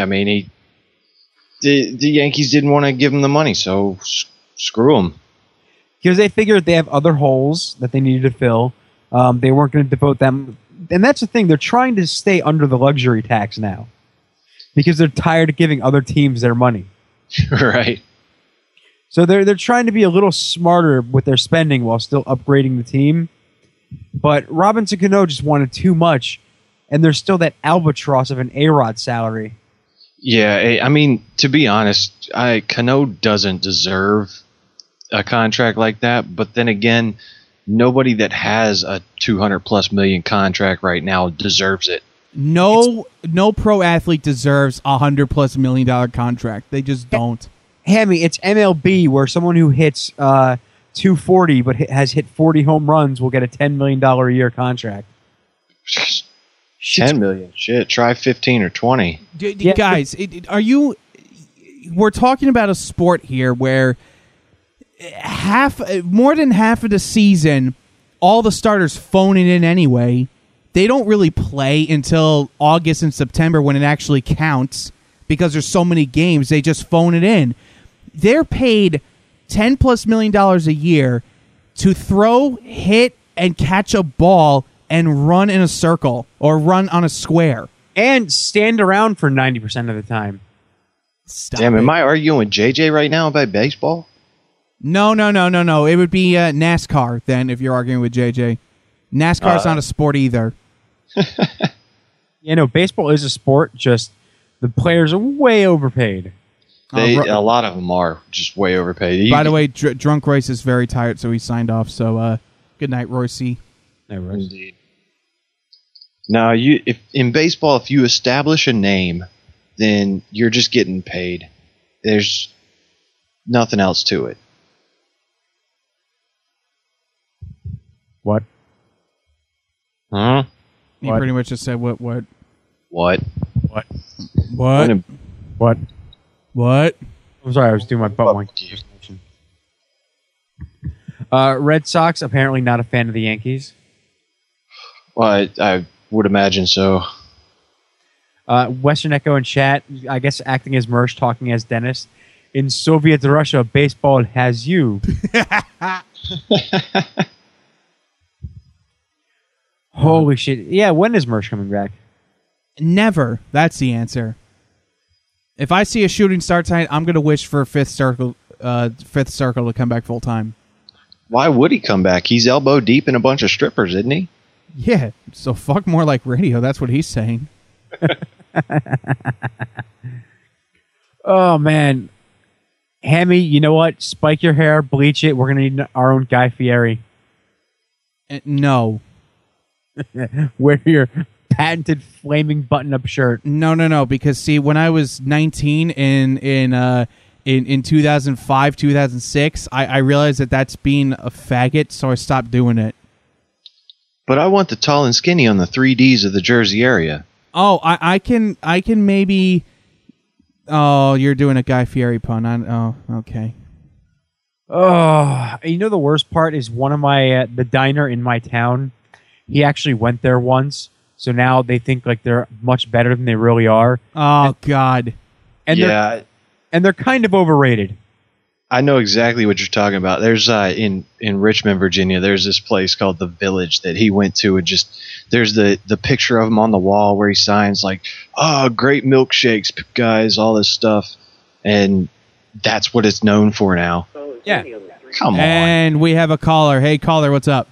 Yankees didn't want to give him the money, so screw him.
Because they figured they have other holes that they needed to fill. They weren't going to devote them. And that's the thing. They're trying to stay under the luxury tax now. Because they're tired of giving other teams their money.
Right.
So they're trying to be a little smarter with their spending while still upgrading the team. But Robinson Cano just wanted too much. And there's still that albatross of an A-Rod salary.
Yeah, I mean, to be honest, Cano doesn't deserve a contract like that. But then again, nobody that has a $200+ million contract right now deserves it.
No pro athlete deserves $100+ million contract. They just don't.
Hammy, it's MLB where someone who hits 240 but has hit 40 home runs will get a $10 million a year contract.
10 million. Shit, try 15 or 20.
Guys, are you? We're talking about a sport here where more than half of the season, all the starters phone it in anyway. They don't really play until August and September when it actually counts because there's so many games. They just phone it in. They're paid $10+ million a year to throw, hit, and catch a ball and run in a circle or run on a square.
And stand around for 90% of the time.
Am I arguing with JJ right now about baseball?
No. It would be NASCAR then if you're arguing with JJ. NASCAR's not a sport either.
Baseball is a sport, just the players are way overpaid.
A lot of them are just way overpaid.
By the way, Drunk Royce is very tired, so he signed off. So good night, Royce.
Indeed. Now, if in baseball, if you establish a name, then you're just getting paid. There's nothing else to it.
What?
Huh?
He pretty much just said what?
What?
I'm sorry, I was doing my butt monkey. Red Sox, apparently not a fan of the Yankees.
Well, I would imagine so.
Western Echo in chat, I guess acting as Mersh, talking as Dennis. In Soviet Russia, baseball has you. Holy shit. Yeah, when is Mersh coming back?
Never. That's the answer. If I see a shooting star tonight, I'm going to wish for Fifth Circle to come back full time.
Why would he come back? He's elbow deep in a bunch of strippers, isn't he?
Yeah, so fuck more like radio. That's what he's saying.
Oh, man. Hammy, you know what? Spike your hair, bleach it. We're going to need our own Guy Fieri.
No.
Wear your patented flaming button-up shirt.
No, because see, when I was 19 in 2005, 2006, I realized that that's being a faggot, so I stopped doing it.
But I want the tall and skinny on the 3Ds of the Jersey area.
Oh, I can maybe. Oh, you're doing a Guy Fieri pun. Okay.
Oh, you know the worst part is one of my the diner in my town. He actually went there once, so now they think like they're much better than they really are.
Oh God!
And they're kind of overrated.
I know exactly what you're talking about. There's in Richmond, Virginia, there's this place called The Village that he went to, and just there's the picture of him on the wall where he signs like, "Oh, great milkshakes, guys," all this stuff, and that's what it's known for now.
Yeah,
come on.
And we have a caller. Hey, caller, what's up?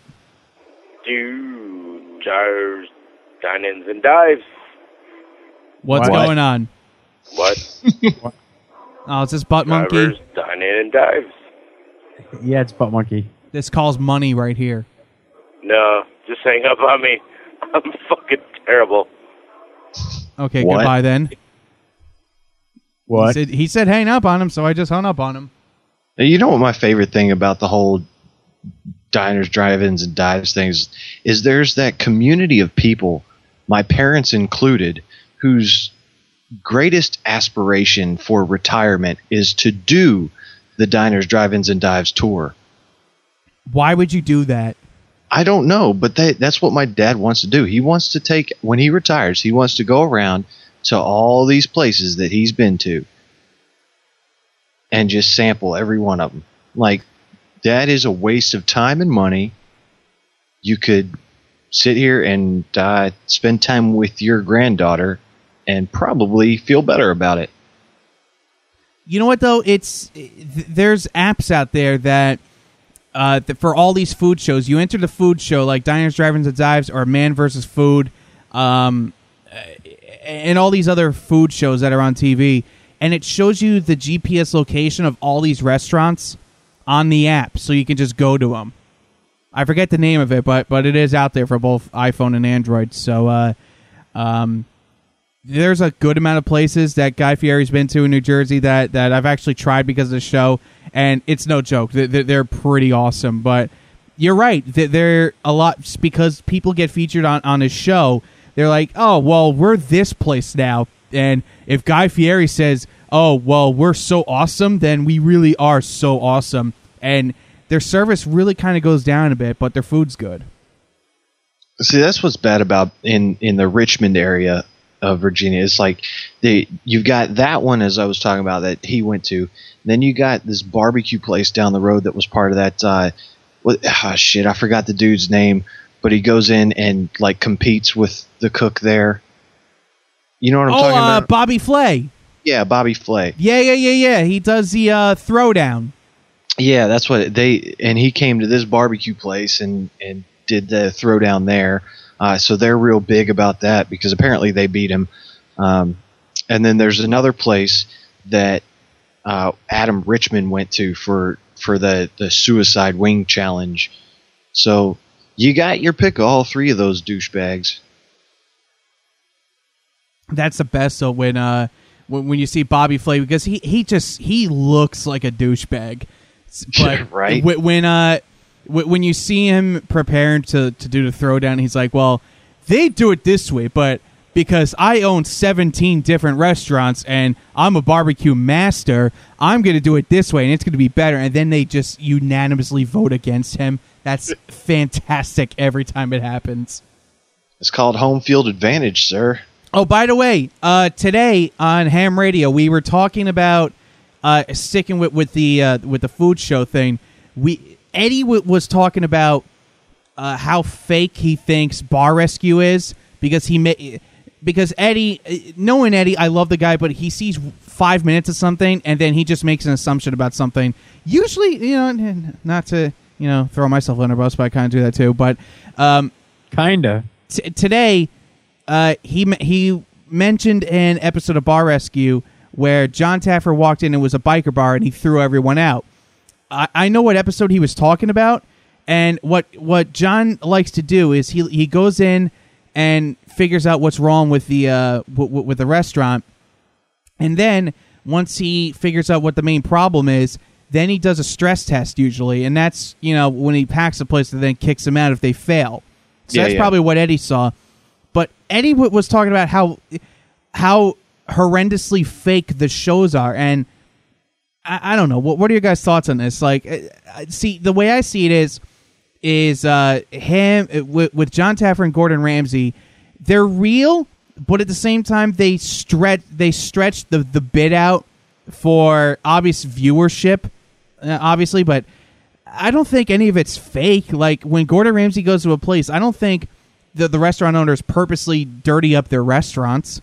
Dude, Jars, dine-ins and dives.
What's going on?
What?
Oh, it's this butt monkey.
Drivers, dine-in and dives.
Yeah, it's butt monkey.
This calls money right here.
No, just hang up on me. I'm fucking terrible.
Okay, goodbye then.
What?
He said hang up on him, so I just hung up on him.
You know what my favorite thing about the whole diners, drive-ins, and dives things is there's that community of people, my parents included, whose greatest aspiration for retirement is to do the Diners, Drive-Ins, and Dives tour.
Why would you do that?
I don't know, but that's what my dad wants to do. He wants to take, when he retires, he wants to go around to all these places that he's been to and just sample every one of them. Like, that is a waste of time and money. You could sit here and spend time with your granddaughter and probably feel better about it.
You know what, though? There's apps out there that for all these food shows, you enter the food show like Diners, Drive-Ins, and Dives or Man vs. Food, and all these other food shows that are on TV, and it shows you the GPS location of all these restaurants on the app, so you can just go to them. I forget the name of it, but it is out there for both iPhone and Android. So there's a good amount of places that Guy Fieri's been to in New Jersey that I've actually tried because of the show, and it's no joke. They're pretty awesome. But you're right. They're a lot because people get featured on his show. They're like, oh, well, we're this place now. And if Guy Fieri says, oh, well, we're so awesome, then we really are so awesome. And their service really kind of goes down a bit, but their food's good.
See, that's what's bad about in the Richmond area of Virginia. It's like you've got that one, as I was talking about, that he went to. Then you got this barbecue place down the road that was part of that. I forgot the dude's name, but he goes in and like competes with the cook there. You know what I'm talking about?
Bobby Flay.
Yeah, Bobby Flay.
Yeah. He does the throwdown.
Yeah, that's what and he came to this barbecue place and did the throwdown there. So they're real big about that because apparently they beat him. And then there's another place that Adam Richman went to for the suicide wing challenge. So you got your pick of all three of those douchebags. That's
the best though when you see Bobby Flay, because he looks like a douchebag. But
right.
When you see him preparing to do the throwdown, he's like, well, they do it this way, but because I own 17 different restaurants and I'm a barbecue master, I'm going to do it this way and it's going to be better. And then they just unanimously vote against him. That's fantastic every time it happens.
It's called home field advantage, sir.
Oh, by the way, today on Ham Radio, we were talking about sticking with the food show thing. Eddie was talking about how fake he thinks Bar Rescue is because Eddie, knowing Eddie, I love the guy, but he sees 5 minutes of something and then he just makes an assumption about something. Usually, not to throw myself under the bus, but I kind of do that too. But
kinda
today, he mentioned an episode of Bar Rescue where John Taffer walked in and was a biker bar and he threw everyone out. I know what episode he was talking about, and what John likes to do is he goes in and figures out what's wrong with the restaurant, and then once he figures out what the main problem is, then he does a stress test usually, and that's when he packs the place and then kicks them out if they fail. So that's probably what Eddie saw. But Eddie was talking about how horrendously fake the shows are, and I don't know. What are your guys' thoughts on this? Like, see, the way I see it is him with John Taffer and Gordon Ramsay. They're real, but at the same time, they stretch the bit out for obvious viewership, obviously. But I don't think any of it's fake. Like when Gordon Ramsay goes to a place, I don't think the restaurant owners purposely dirty up their restaurants.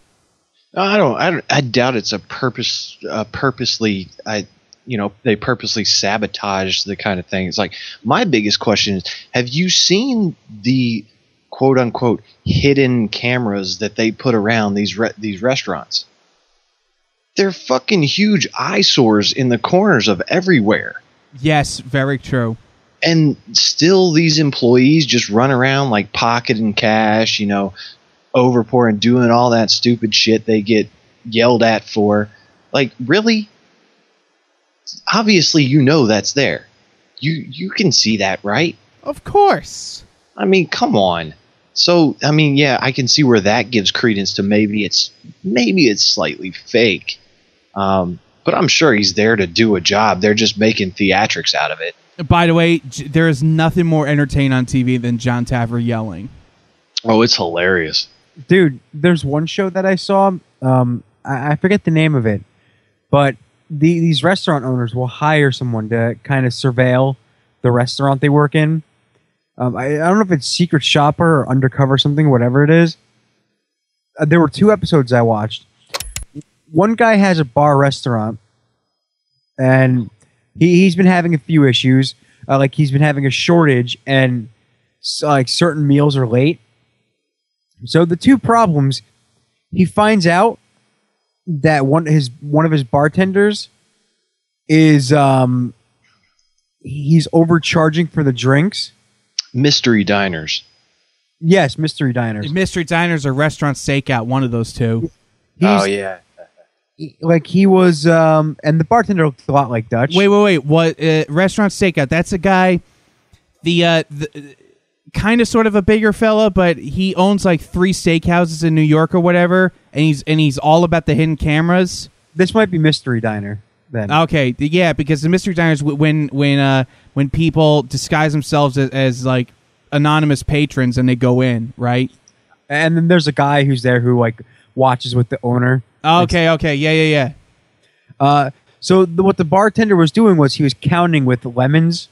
I doubt it's purposely. They purposely sabotage the kind of thing. It's like my biggest question is: have you seen the quote unquote hidden cameras that they put around these restaurants? They're fucking huge eyesores in the corners of everywhere.
Yes, very true.
And still, these employees just run around like pocketing cash, overpouring, doing all that stupid shit they get yelled at for. Like, really? Obviously, that's there. You can see that, right?
Of course.
I mean, come on. So, I mean, yeah, I can see where that gives credence to maybe it's slightly fake. But I'm sure he's there to do a job. They're just making theatrics out of it.
By the way, there is nothing more entertaining on TV than John Taffer yelling.
Oh, it's hilarious.
Dude, there's one show that I saw. I forget the name of it, but these restaurant owners will hire someone to kind of surveil the restaurant they work in. I don't know if it's Secret Shopper or Undercover something, whatever it is. There were 2 episodes I watched. One guy has a bar restaurant, and he's been having a few issues. Like he's been having a shortage, and like certain meals are late. So the 2 problems, he finds out that one of his bartenders is he's overcharging for the drinks.
Mystery diners.
Yes, mystery diners.
Mystery diners or restaurant stakeout, one of those 2.
Oh yeah.
Like he was, and the bartender looked a lot like Dutch.
Wait. What restaurant stakeout? That's a guy, the kind of sort of a bigger fella, but he owns like 3 steakhouses in New York or whatever, and he's all about the hidden cameras.
This might be Mystery Diner then.
Okay, yeah, because the mystery diners, when people disguise themselves as like anonymous patrons and they go in, right?
And then there's a guy who's there who like watches with the owner.
Okay, yeah.
So what the bartender was doing was he was counting with lemons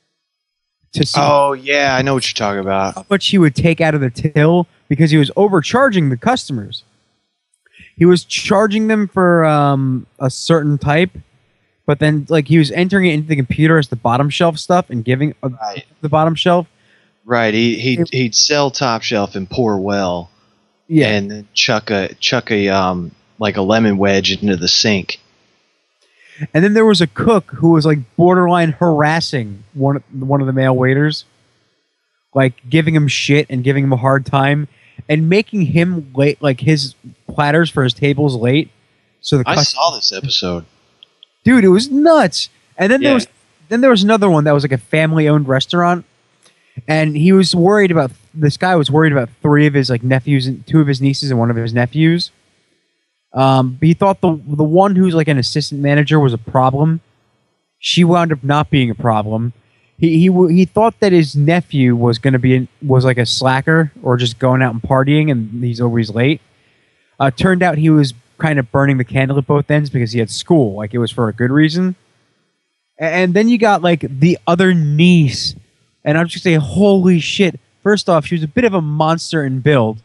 to see
Oh yeah, I know what you're talking about.
how much he would take out of the till because he was overcharging the customers. He was charging them for a certain type, but then like he was entering it into the computer as the bottom shelf stuff and giving the bottom shelf.
Right, he'd sell top shelf and pour well, and then chuck a like a lemon wedge into the sink.
And then there was a cook who was like borderline harassing one of the male waiters, like giving him shit and giving him a hard time, and making him late, like his platters for his tables late. So
I saw this episode,
dude. It was nuts. And then there was another one that was like a family-owned restaurant, and he was worried about this guy was worried about 3 of his like nephews and 2 of his nieces and 1 of his nephews. But he thought the one who's like an assistant manager was a problem. She wound up not being a problem. He thought that his nephew was like a slacker or just going out and partying, and he's always late. Turned out he was kind of burning the candle at both ends because he had school. Like it was for a good reason. And then you got like the other niece, and I'm just gonna say, holy shit! First off, she was a bit of a monster in build.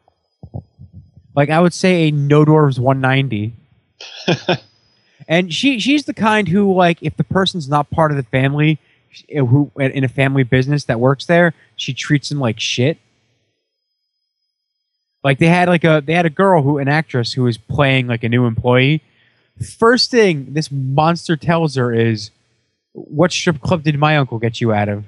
Like I would say a Nodor's 190. And she's the kind who, like, if the person's not part of the family, who in a family business that works there, she treats them like shit. Like they had a girl an actress who was playing like a new employee. First thing this monster tells her is, "What strip club did my uncle get you out of?"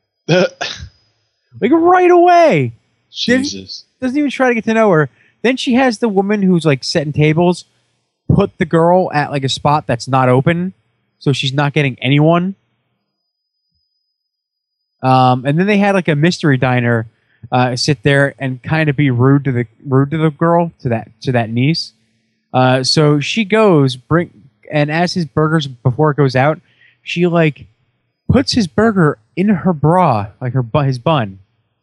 Like right away.
Jesus.
Doesn't even try to get to know her. Then she has the woman who's like setting tables put the girl at like a spot that's not open, so she's not getting anyone. And then they had like a mystery diner sit there and kind of be rude to the girl, to that niece. So she goes and as his burgers before it goes out, she like puts his burger in her bra, like his bun.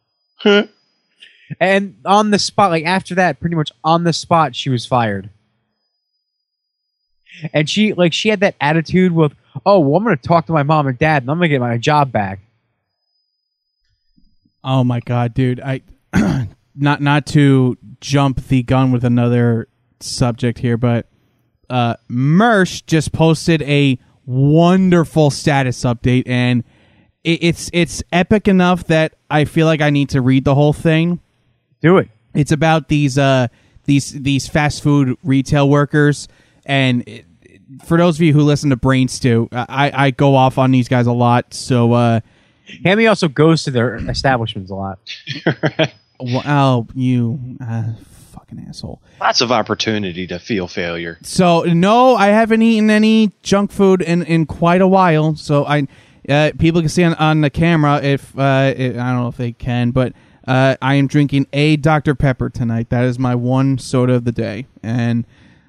And on the spot, like after that, pretty much on the spot, she was fired. And she had that attitude with, "Oh, well, I'm going to talk to my mom and dad, and I'm going to get my job back."
Oh my god, dude! I not to jump the gun with another subject here, but Mersh just posted a wonderful status update, and it's epic enough that I feel like I need to read the whole thing.
Do it.
It's about these fast food retail workers, and for those of you who listen to Brain Stew, I go off on these guys a lot. So,
Hammy also goes to their establishments a lot.
Well, you fucking asshole!
Lots of opportunity to feel failure.
So, no, I haven't eaten any junk food in quite a while. So, people can see on the camera if I don't know if they can, but. I am drinking a Dr. Pepper tonight. That is my one soda of the day. And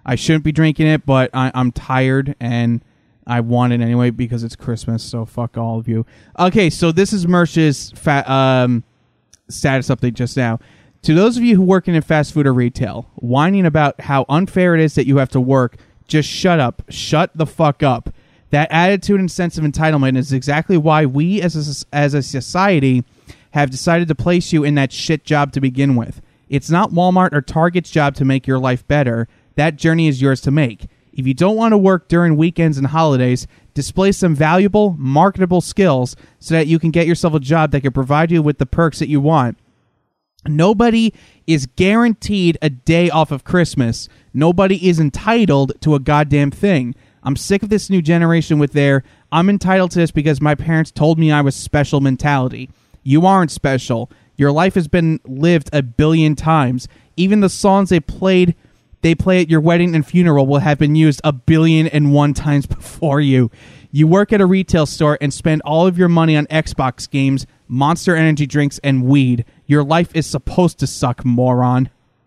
I shouldn't be drinking it, but I'm tired and I want it anyway because it's Christmas, so fuck all of you. Okay, so this is Mersh's status update just now. To those of you who work in fast food or retail, whining about how unfair it is that you have to work, just shut up. Shut the fuck up. That attitude and sense of entitlement is exactly why we as a society have decided to place you in that shit job to begin with. It's not Walmart or Target's job to make your life better. That journey is yours to make. If you don't want to work during weekends and holidays, display some valuable, marketable skills so that you can get yourself a job that can provide you with the perks that you want. Nobody is guaranteed a day off of Christmas. Nobody is entitled to a goddamn thing. I'm sick of this new generation with their, I'm entitled to this because my parents told me I was special mentality. You aren't special. Your life has been lived a billion times. Even the songs they play at your wedding and funeral will have been used 1,000,000,001 times before you. You work at a retail store and spend all of your money on Xbox games, Monster Energy drinks, and weed. Your life is supposed to suck, moron.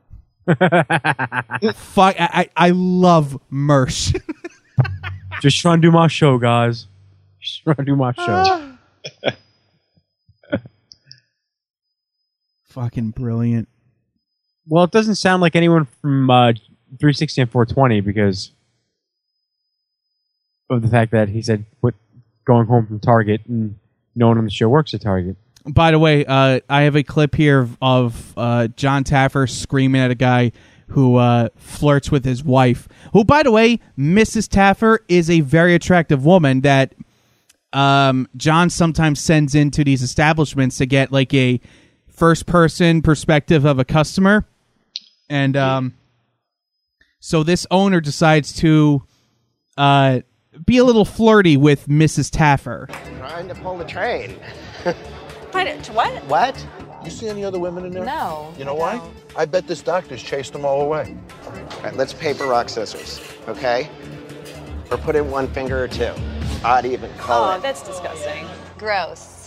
Fuck, I love Mersh.
Just trying to do my show, guys. Just trying to do my show.
Fucking brilliant.
Well, it doesn't sound like anyone from 360 and 420 because of the fact that he said going home from Target and no one on the show works at Target.
By the way, I have a clip here of John Taffer screaming at a guy who flirts with his wife. Who, by the way, Mrs. Taffer is a very attractive woman that John sometimes sends into these establishments to get like a first-person perspective of a customer. And so this owner decides to be a little flirty with Mrs. Taffer.
Trying to pull the train.
What?
What?
You see any other women in there?
No.
You know why? I bet this doctor's chased them all away.
All right, let's paper, rock, scissors, okay? Or put in one finger or two. Odd even color.
Oh, that's disgusting.
Gross.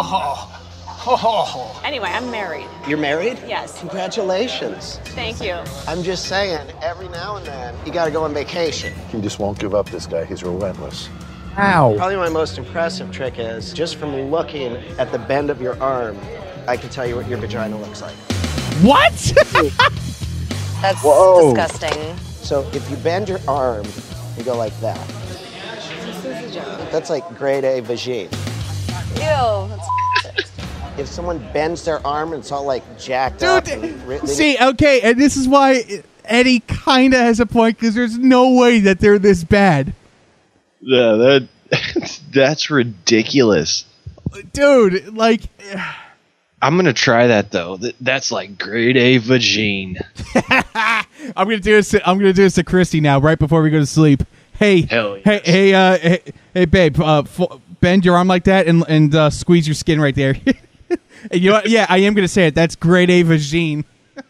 Anyway, I'm married.
You're married?
Yes.
Congratulations.
Thank you.
I'm just saying, every now and then, you gotta go on vacation.
He just won't give up, this guy. He's relentless.
Ow.
Probably my most impressive trick is, just from looking at the bend of your arm, I can tell you what your vagina looks like.
What?
That's
Whoa.
disgusting.
So if you bend your arm, you go like that.
This is a joke.
That's like grade A vagine.
Ew. That's
If someone bends their arm and it's all like jacked up. And
See, okay, and this is why Eddie kind of has a point, because there's no way that they're this bad.
Yeah, that's ridiculous.
Dude, like...
I'm going to try that, though. That's like grade A vagine.
I'm gonna do this to Christy now, right before we go to sleep. Hey,
Hell yes.
hey, babe, bend your arm like that and squeeze your skin right there. You know what? Yeah, I am gonna say it. That's grade A vagine.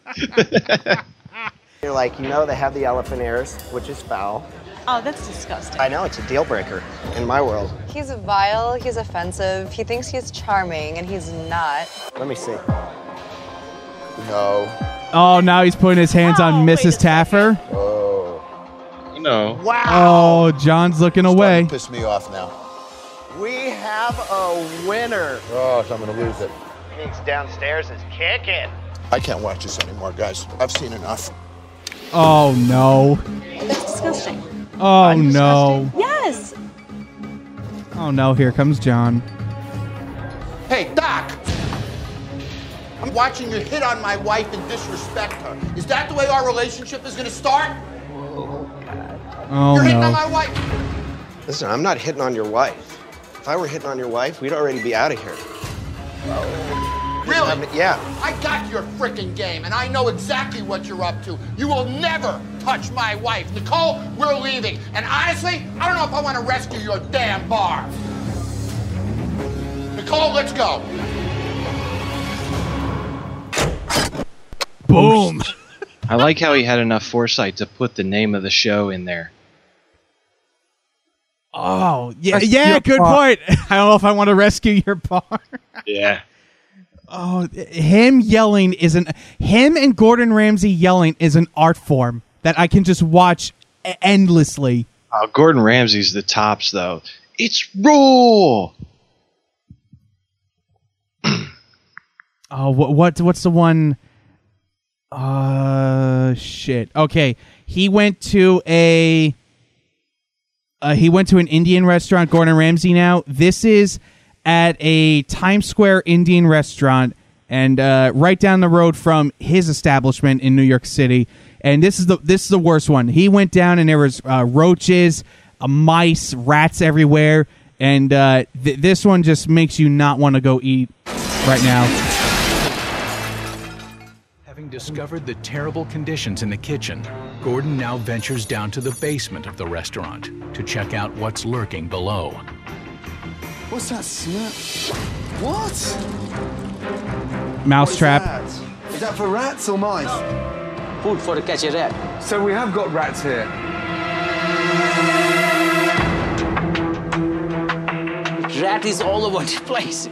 You're like, they have the elephant ears, which is foul.
Oh, that's disgusting.
I know, it's a deal breaker in my world.
He's vile, he's offensive, he thinks he's charming, and he's not.
Let me see.
No.
Oh, now he's putting his hands on Mrs. Taffer.
Oh.
No.
Wow.
Oh, John's looking away.
Piss me off now.
We have a winner.
Oh, I'm going to lose it.
He's downstairs is kicking.
I can't watch this anymore, guys. I've seen enough.
Oh, no.
That's disgusting.
Oh, no.
Yes.
Oh, no. Here comes John.
Hey, Doc! I'm watching you hit on my wife and disrespect her. Is that the way our relationship is going to start?
Oh,
You're hitting
no.
on my wife.
Listen, I'm not hitting on your wife. If I were hitting on your wife, we'd already be out of here.
Really?
Yeah.
I got your frickin' game, and I know exactly what you're up to. You will never touch my wife. Nicole, we're leaving. And honestly, I don't know if I want to rescue your damn bar. Nicole, let's go.
Boom.
I like how he had enough foresight to put the name of the show in there.
Oh, yeah,
Rescue
yeah,
your
good
bar.
point. I don't know if I want to rescue your bar.
Yeah.
Oh, him and Gordon Ramsay yelling is an art form. that I can just watch endlessly.
Gordon Ramsay's the tops, though. It's raw.
Oh, what's the one? Shit. Okay, he went to an Indian restaurant. Gordon Ramsay. Now this is at a Times Square Indian restaurant, and right down the road from his establishment in New York City. And this is the worst one. He went down, and there was roaches, mice, rats everywhere, and this one just makes you not want to go eat right now.
Having discovered the terrible conditions in the kitchen, Gordon now ventures down to the basement of the restaurant to check out what's lurking below.
What's that smell? What?
Mousetrap.
Is that for rats or mice?
Food for the catch a rat.
So we have got rats here.
Rat is all over the place.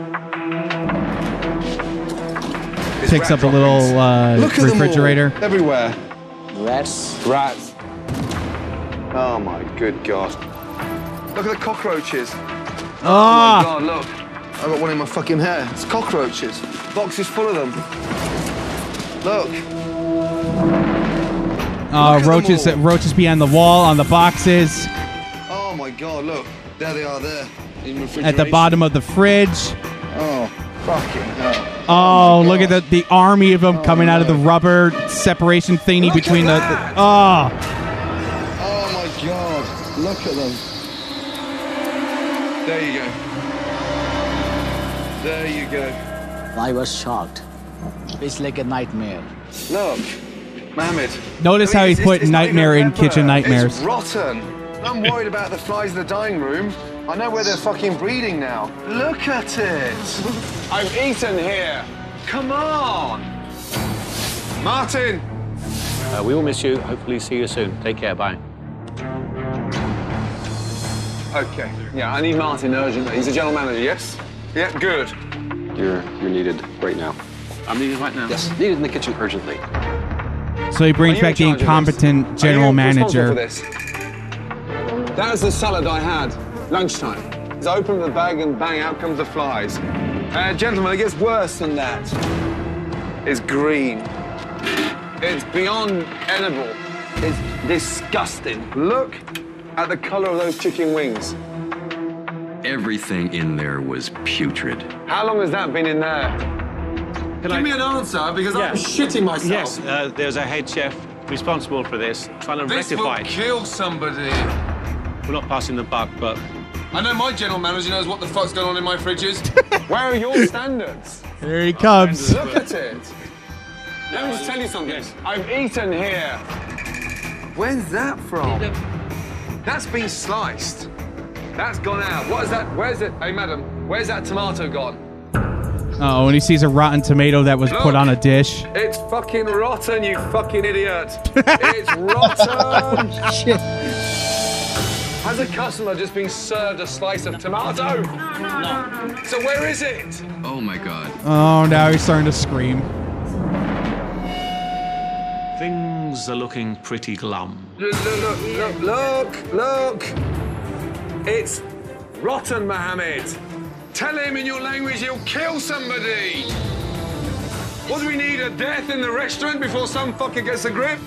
Picks up a little refrigerator.
Everywhere.
Rats.
Rats. Oh my good God. Look at the cockroaches. Oh my God, look. I got one in my fucking hair. It's cockroaches. Boxes full of them. Look.
Roaches behind the wall on the boxes.
Oh my God, look. There they are there. In
At the bottom of the fridge.
Oh, fucking hell.
Oh, look at the army of them coming out of the rubber separation thingy between the... Oh.
Oh my God. Look at them. There you go. There you go.
I was shocked. It's like a nightmare.
Look, Mohammed.
Notice how he put nightmare in Kitchen Nightmares.
It's rotten. I'm worried about the flies in the dining room. I know where they're fucking breeding now. Look at it. I've eaten here. Come on. Martin.
We will miss you. Hopefully see you soon. Take care. Bye.
Okay. Yeah, I need Martin urgently. He's a general manager, yes? Yeah, good.
You're needed right now.
I'm needed right now?
Yes, needed in the kitchen urgently.
So he brings back the incompetent general manager.
That was the salad I had. Lunchtime. So I open the bag and bang, out comes the flies. Gentlemen, it gets worse than that. It's green. It's beyond edible. It's disgusting. Look at the color of those chicken wings.
Everything in there was putrid.
How long has that been in there? Give me an answer, because I'm shitting myself.
Yes, there's a head chef responsible for this, trying to rectify it.
This will kill somebody.
We're not passing the buck, but...
I know my general manager knows what the fuck's going on in my fridges. Where are your standards?
Here he comes.
Look at it. Let me just tell you something. Yes. I've eaten here. Where's that from? That's been sliced. That's gone out. What is that? Where's it? Hey, madam, where's that tomato gone?
Oh, when he sees a rotten tomato that was put on a dish.
It's fucking rotten, you fucking idiot. It's rotten. Shit. Has a customer just been served a slice of tomato? No. So where is it?
Oh my God.
Oh, now he's starting to scream.
Things are looking pretty glum.
Look. It's rotten, Mohammed. Tell him in your language he'll kill somebody. What do we need, a death in the restaurant before some fucker gets a grip?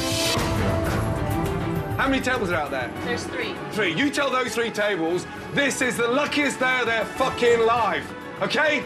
How many tables are out there?
There's 3.
3. You tell those 3 tables this is the luckiest day of their fucking life, okay?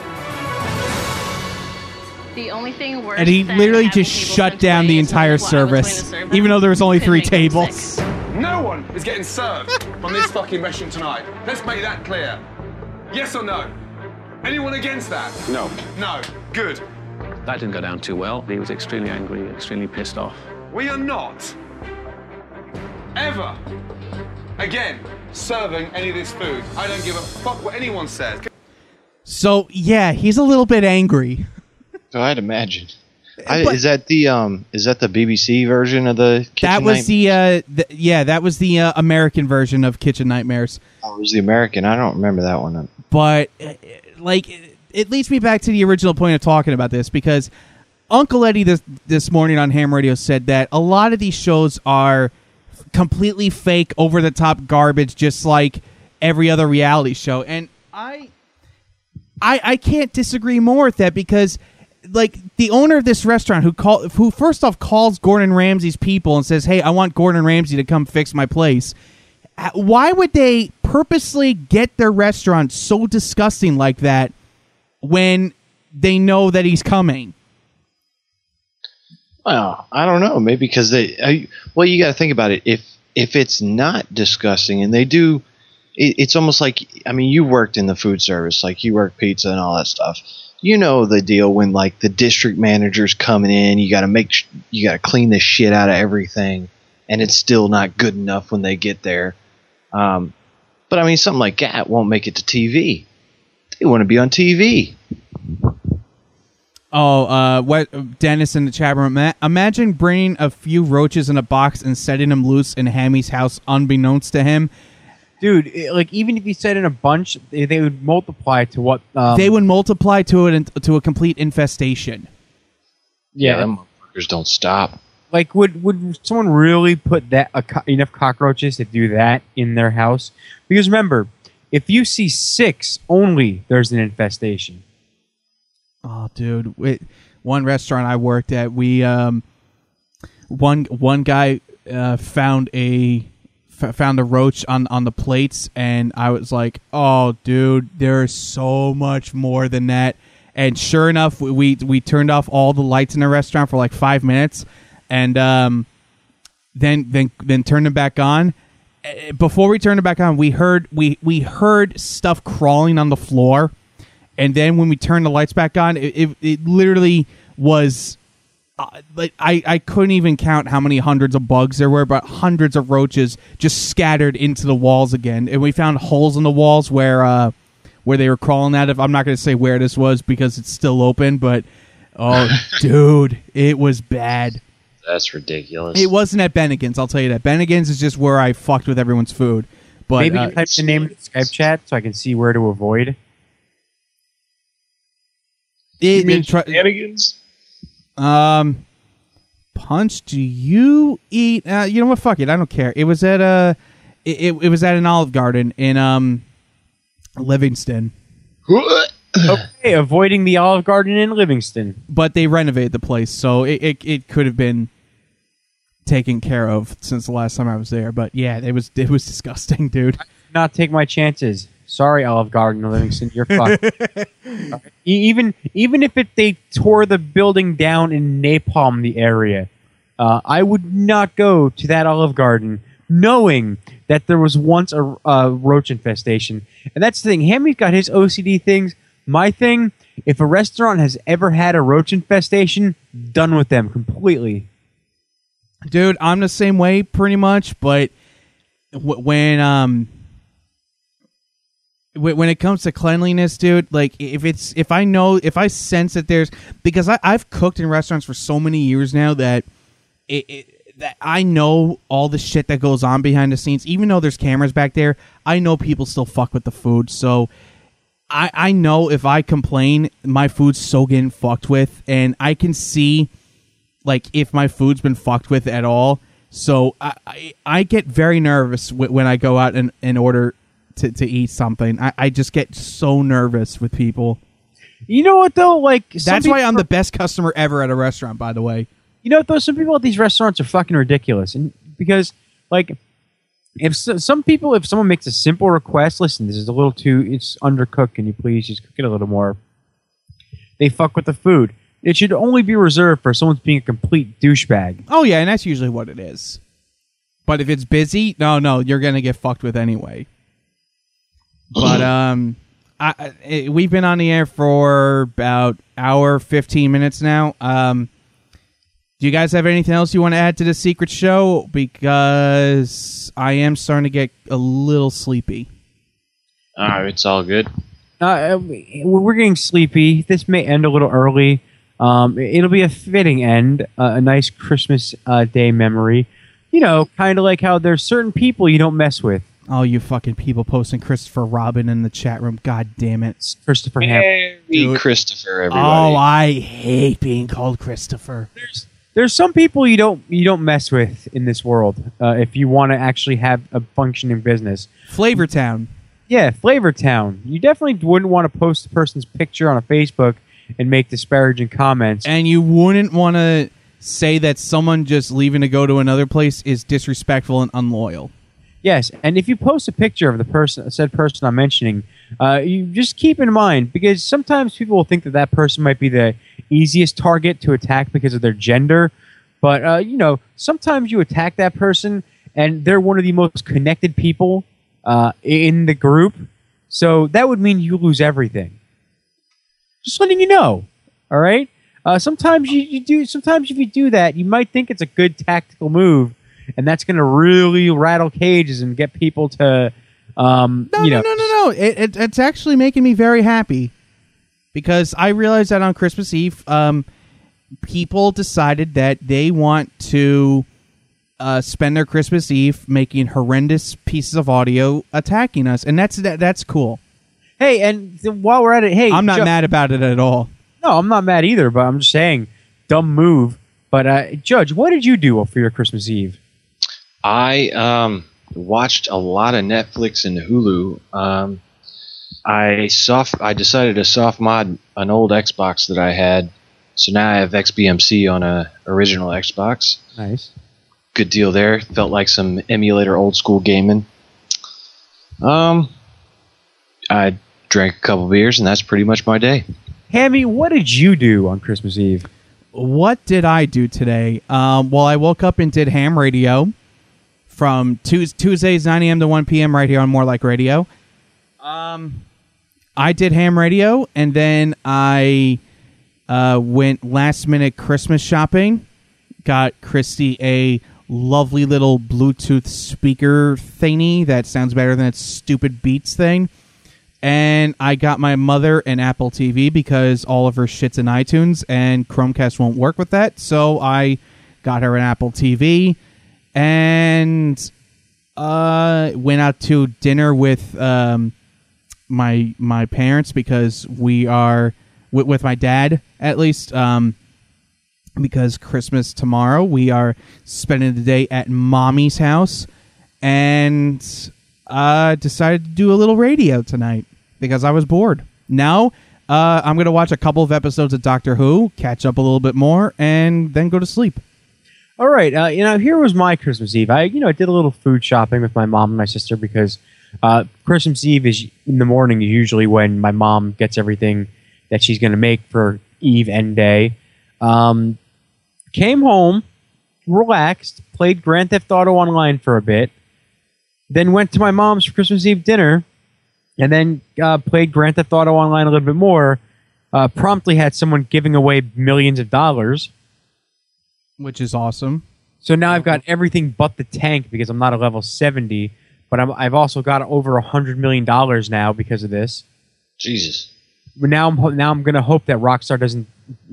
The only thing worse
And he
than
literally
having
just
people
shut down the entire service, even though there was only 3 tables.
No one is getting served from this fucking restaurant tonight. Let's make that clear. Yes or no? Anyone against that?
No.
No. Good.
That didn't go down too well. He was extremely angry, extremely pissed off.
We are not ever again serving any of this food. I don't give a fuck what anyone says.
So, yeah, he's a little bit angry.
So I'd imagine. Is that the BBC version of the Kitchen
That was
Nightmares?
that was the American version of Kitchen Nightmares.
Oh, it was the American. I don't remember that one.
But, like, it leads me back to the original point of talking about this, because Uncle Eddie this morning on Ham Radio said that a lot of these shows are completely fake, over the top garbage, just like every other reality show. And I can't disagree more with that, because like the owner of this restaurant who first off calls Gordon Ramsay's people and says, "Hey, I want Gordon Ramsay to come fix my place." Why would they purposely get their restaurant so disgusting like that when they know that he's coming?
Well, I don't know. Maybe because well, you got to think about it. If it's not disgusting, and they do, it's almost like, I mean, you worked in the food service, like you work pizza and all that stuff. You know the deal when like the district manager's coming in, you got to clean the shit out of everything, and it's still not good enough when they get there. But I mean, something like that won't make it to TV. They want to be on TV.
Oh, what Dennis in the chat room? Imagine bringing a few roaches in a box and setting them loose in Hammy's house, unbeknownst to him.
Dude, like even if you set in a bunch, they would multiply to what?
They would multiply to a complete infestation.
Yeah,
them motherfuckers don't stop.
Like, would someone really put enough cockroaches to do that in their house? Because remember, if you see 6 only, there's an infestation.
Oh, dude! One restaurant I worked at, we one guy found a roach on the plates, and I was like, "Oh, dude, there's so much more than that." And sure enough, we turned off all the lights in the restaurant for like 5 minutes, and then turned them back on. Before we turned it back on, we heard stuff crawling on the floor. And then when we turned the lights back on, it literally was like I couldn't even count how many hundreds of bugs there were, but hundreds of roaches just scattered into the walls again. And we found holes in the walls where they were crawling out of. I'm not going to say where this was because it's still open, but oh, dude, it was bad.
That's ridiculous.
It wasn't at Bennigan's, I'll tell you that. Bennigan's is just where I fucked with everyone's food. But
maybe you type the name in the Skype chat so I can see where to avoid.
Shenanigans?
Punch, do you eat? You know what? Fuck it, I don't care. It was at it was at an Olive Garden in Livingston.
Okay, avoiding the Olive Garden in Livingston.
But they renovated the place, so it could have been taken care of since the last time I was there. But yeah, it was disgusting, dude.
I did not take my chances. Sorry, Olive Garden in Livingston, you're fucked. Even if they tore the building down and napalm the area, I would not go to that Olive Garden knowing that there was once a roach infestation. And that's the thing. Hammy's got his OCD things. My thing, if a restaurant has ever had a roach infestation, done with them completely.
Dude, I'm the same way pretty much, but when it comes to cleanliness, dude, like if I sense that there's, because I've cooked in restaurants for so many years now that that I know all the shit that goes on behind the scenes. Even though there's cameras back there, I know people still fuck with the food. So I know if I complain, my food's so getting fucked with, and I can see like if my food's been fucked with at all. So I get very nervous when I go out and order to eat something. I just get so nervous with people.
You know what though? Like
that's why I'm the best customer ever at a restaurant, by the way.
You know what though? Some people at these restaurants are fucking ridiculous, and because like if someone makes a simple request, listen, this is a little too, it's undercooked. Can you please just cook it a little more? They fuck with the food. It should only be reserved for someone's being a complete douchebag.
Oh yeah, and that's usually what it is. But if it's busy, no, you're gonna get fucked with anyway. But we've been on the air for about hour 15 minutes now. Do you guys have anything else you want to add to the secret show? Because I am starting to get a little sleepy.
It's all good.
We're getting sleepy. This may end a little early. It'll be a fitting end, a nice Christmas Day memory. You know, kind of like how there's certain people you don't mess with.
Oh, you fucking people posting Christopher Robin in the chat room. God damn it.
Christopher Ham.
Meet Christopher, everybody.
Oh, I hate being called Christopher.
There's some people you don't mess with in this world if you want to actually have a functioning business.
Flavortown.
Yeah, Flavortown. You definitely wouldn't want to post the person's picture on a Facebook and make disparaging comments.
And you wouldn't want to say that someone just leaving to go to another place is disrespectful and unloyal.
Yes, and if you post a picture of the said person I'm mentioning, you just keep in mind, because sometimes people will think that person might be the easiest target to attack because of their gender. But, sometimes you attack that person and they're one of the most connected people in the group. So that would mean you lose everything. Just letting you know. All right? Sometimes if you do that, you might think it's a good tactical move, and that's going to really rattle cages and get people to,
No. It's actually making me very happy, because I realized that on Christmas Eve, people decided that they want to spend their Christmas Eve making horrendous pieces of audio attacking us, and that's cool.
Hey, and while we're at it, hey,
I'm not mad about it at all.
No, I'm not mad either, but I'm just saying, dumb move. But Judge, what did you do for your Christmas Eve?
I watched a lot of Netflix and Hulu. I decided to soft mod an old Xbox that I had, so now I have XBMC on a original Xbox.
Nice.
Good deal there. Felt like some emulator old school gaming. I drank a couple beers, and that's pretty much my day.
Hammy, what did you do on Christmas Eve?
What did I do today? Well, I woke up and did ham radio from Tuesdays 9 a.m. to 1 p.m. right here on More Like Radio. I did ham radio, and then I went last-minute Christmas shopping. Got Christy a lovely little Bluetooth speaker thingy that sounds better than its stupid Beats thing. And I got my mother an Apple TV because all of her shit's in iTunes, and Chromecast won't work with that. So I got her an Apple TV and went out to dinner with my parents, because we are with my dad, at least, because Christmas tomorrow. We are spending the day at Mommy's house, and decided to do a little radio tonight because I was bored. Now I'm going to watch a couple of episodes of Doctor Who, catch up a little bit more, and then go to sleep.
All right. Here was my Christmas Eve. I did a little food shopping with my mom and my sister, because Christmas Eve is in the morning, usually when my mom gets everything that she's going to make for Eve and day. Came home, relaxed, played Grand Theft Auto Online for a bit, then went to my mom's for Christmas Eve dinner, and then played Grand Theft Auto Online a little bit more. Promptly had someone giving away millions of dollars.
Which is awesome.
So now I've got everything but the tank, because I'm not a level 70, but I've also got over $100 million now because of this.
Jesus.
But now I'm going to hope that Rockstar doesn't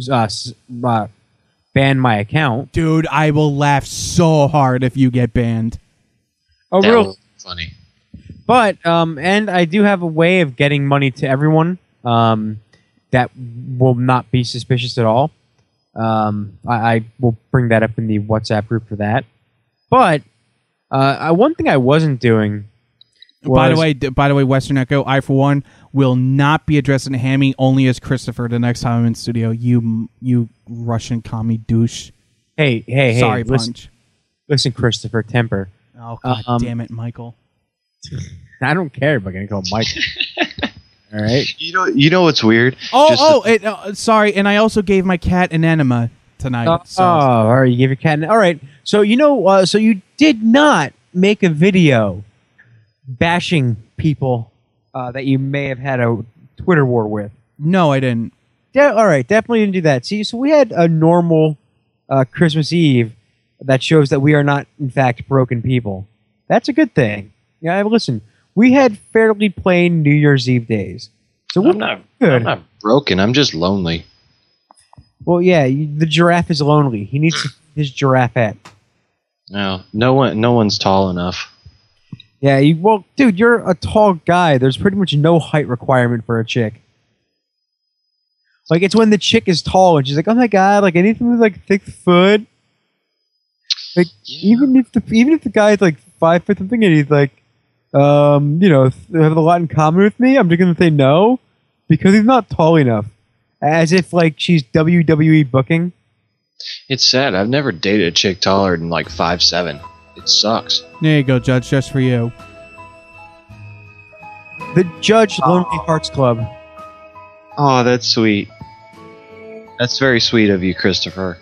ban my account.
Dude, I will laugh so hard if you get banned.
Oh, real
funny.
But and I do have a way of getting money to everyone that will not be suspicious at all. I will bring that up in the WhatsApp group for that. But one thing I wasn't doing was...
By the way, Western Echo, I for one will not be addressing Hammy only as Christopher the next time I'm in studio. You Russian commie douche.
Hey!
Sorry, Punch.
Listen, Christopher, temper.
Oh God damn it, Michael.
I don't care if I'm gonna call Michael. All right.
You know what's weird?
Sorry, and I also gave my cat an enema tonight.
All right, you gave your cat all right. So so you did not make a video bashing people that you may have had a Twitter war with.
No, I didn't.
Yeah, all right, definitely didn't do that. See, so we had a normal Christmas Eve that shows that we are not, in fact, broken people. That's a good thing. Yeah, listen, we had fairly plain New Year's Eve days. So
I'm not broken. I'm just lonely.
Well, yeah, the giraffe is lonely. He needs his giraffe hat.
No one's tall enough.
Yeah, well, dude, you're a tall guy. There's pretty much no height requirement for a chick. Like, it's when the chick is tall and she's like, oh my god, like anything with like thick foot. Like even if the guy's like 5 foot something and he's like, have a lot in common with me, I'm just gonna say no because he's not tall enough. As if like she's WWE booking.
It's sad. I've never dated a chick taller than like 5'7". It sucks.
There you go, Judge, just for you.
The Judge Lonely Hearts Club.
Oh, that's sweet. That's very sweet of you, Christopher.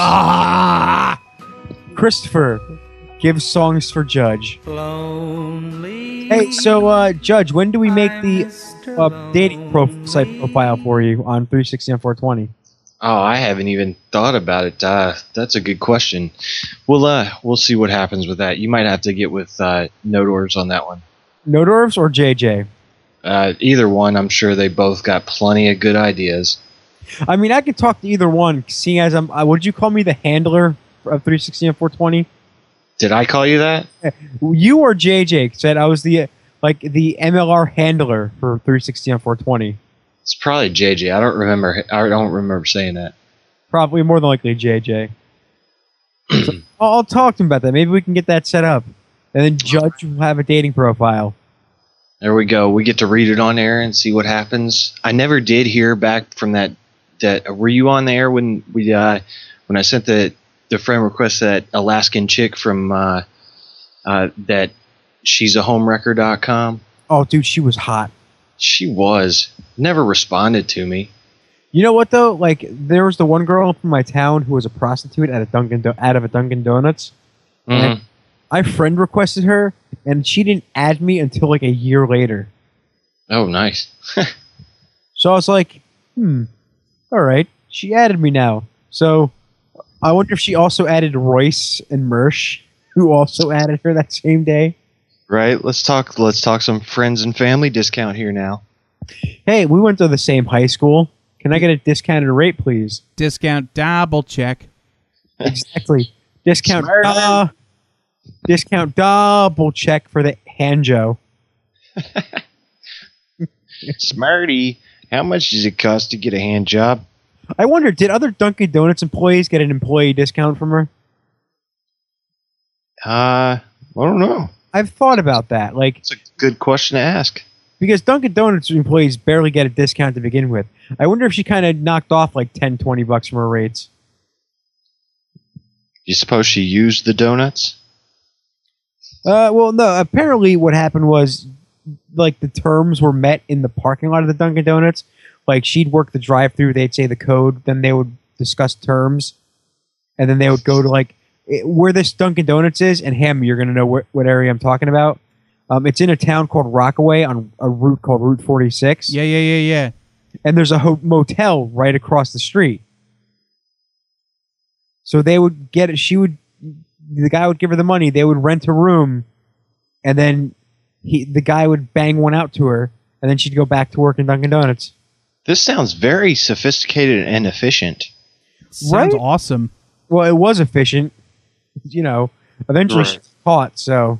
Christopher gives songs for Judge. Hey, so Judge, when do we make the dating site profile for you on 360 and 420?
Oh, I haven't even thought about it. That's a good question. We'll see what happens with that. You might have to get with Nodorves on that one.
Nodorves or JJ?
Either one. I'm sure they both got plenty of good ideas.
I mean, I could talk to either one, seeing as would you call me the handler of 360 and 420?
Did I call you that?
You or JJ said I was the MLR handler for 360 and 420.
It's probably JJ. I don't remember saying that.
Probably more than likely JJ. So I'll talk to him about that. Maybe we can get that set up, and then Judge will have a dating profile.
There we go. We get to read it on air and see what happens. I never did hear back from that. Were you on the air when I sent the friend request that Alaskan chick from that she's a homewrecker.com?
Oh, dude, she was hot.
She was. Never responded to me.
You know what though? Like, there was the one girl from my town who was a prostitute at a Dunkin' Donuts.
Mm-hmm.
And I friend requested her, and she didn't add me until like a year later.
Oh, nice.
So I was like, all right. She added me now. So I wonder if she also added Royce and Mersh, who also added her that same day.
Right. Let's talk some friends and family discount here now.
Hey, we went to the same high school. Can I get a discounted rate, please?
Discount double check.
Exactly. Discount double check for the Hanjo.
Smarty. How much does it cost to get a hand job?
I wonder, did other Dunkin' Donuts employees get an employee discount from her?
I don't know.
I've thought about that. Like,
it's a good question to ask.
Because Dunkin' Donuts employees barely get a discount to begin with. I wonder if she kind of knocked off like $10-20 from her rates.
You suppose she used the donuts?
Well, no. Apparently what happened was, like, the terms were met in the parking lot of the Dunkin' Donuts. Like, she'd work the drive-thru, they'd say the code, then they would discuss terms, and then they would go to, like, where this Dunkin' Donuts is, and Ham, you're going to know what area I'm talking about. It's in a town called Rockaway on a route called Route 46.
Yeah.
And there's a motel right across the street. So they would get it. The guy would give her the money. They would rent a room, and then the guy would bang one out to her, and then she'd go back to work in Dunkin' Donuts.
This sounds very sophisticated and efficient.
Sounds awesome.
Well, it was efficient. You know, eventually she was caught, so.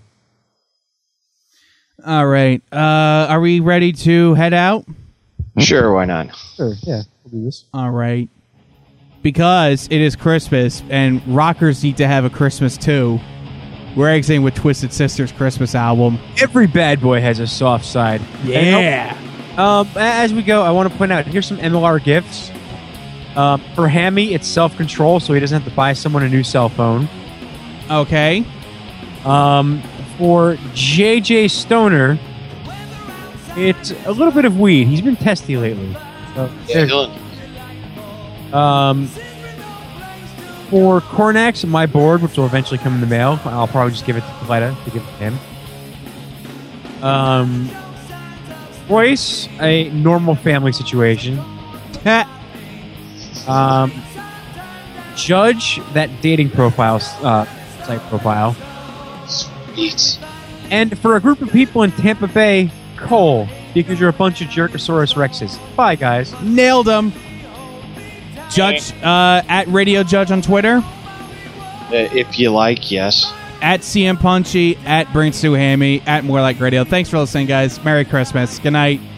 All right. Are we ready to head out?
Sure, why not?
Sure, yeah, we'll do this.
All right. Because it is Christmas, and rockers need to have a Christmas too, we're exiting with Twisted Sister's Christmas album.
Every bad boy has a soft side.
Yeah.
As we go, I want to point out, here's some MLR gifts. For Hammy, it's self-control, so he doesn't have to buy someone a new cell phone.
Okay.
For JJ Stoner, it's a little bit of weed. He's been testy lately. So for Cornax, my board, which will eventually come in the mail, I'll probably just give it to Coletta to give it to him. Royce, a normal family situation. Judge, that dating profile, site profile.
Sweet.
And for a group of people in Tampa Bay, Cole, because you're a bunch of Jerkosaurus Rexes. Bye, guys.
Nailed them. Judge, at Radio Judge on Twitter.
If you like, yes.
At CM Punchy, at Brain Stew Hammy, at More Like Radio. Thanks for listening, guys. Merry Christmas. Good night.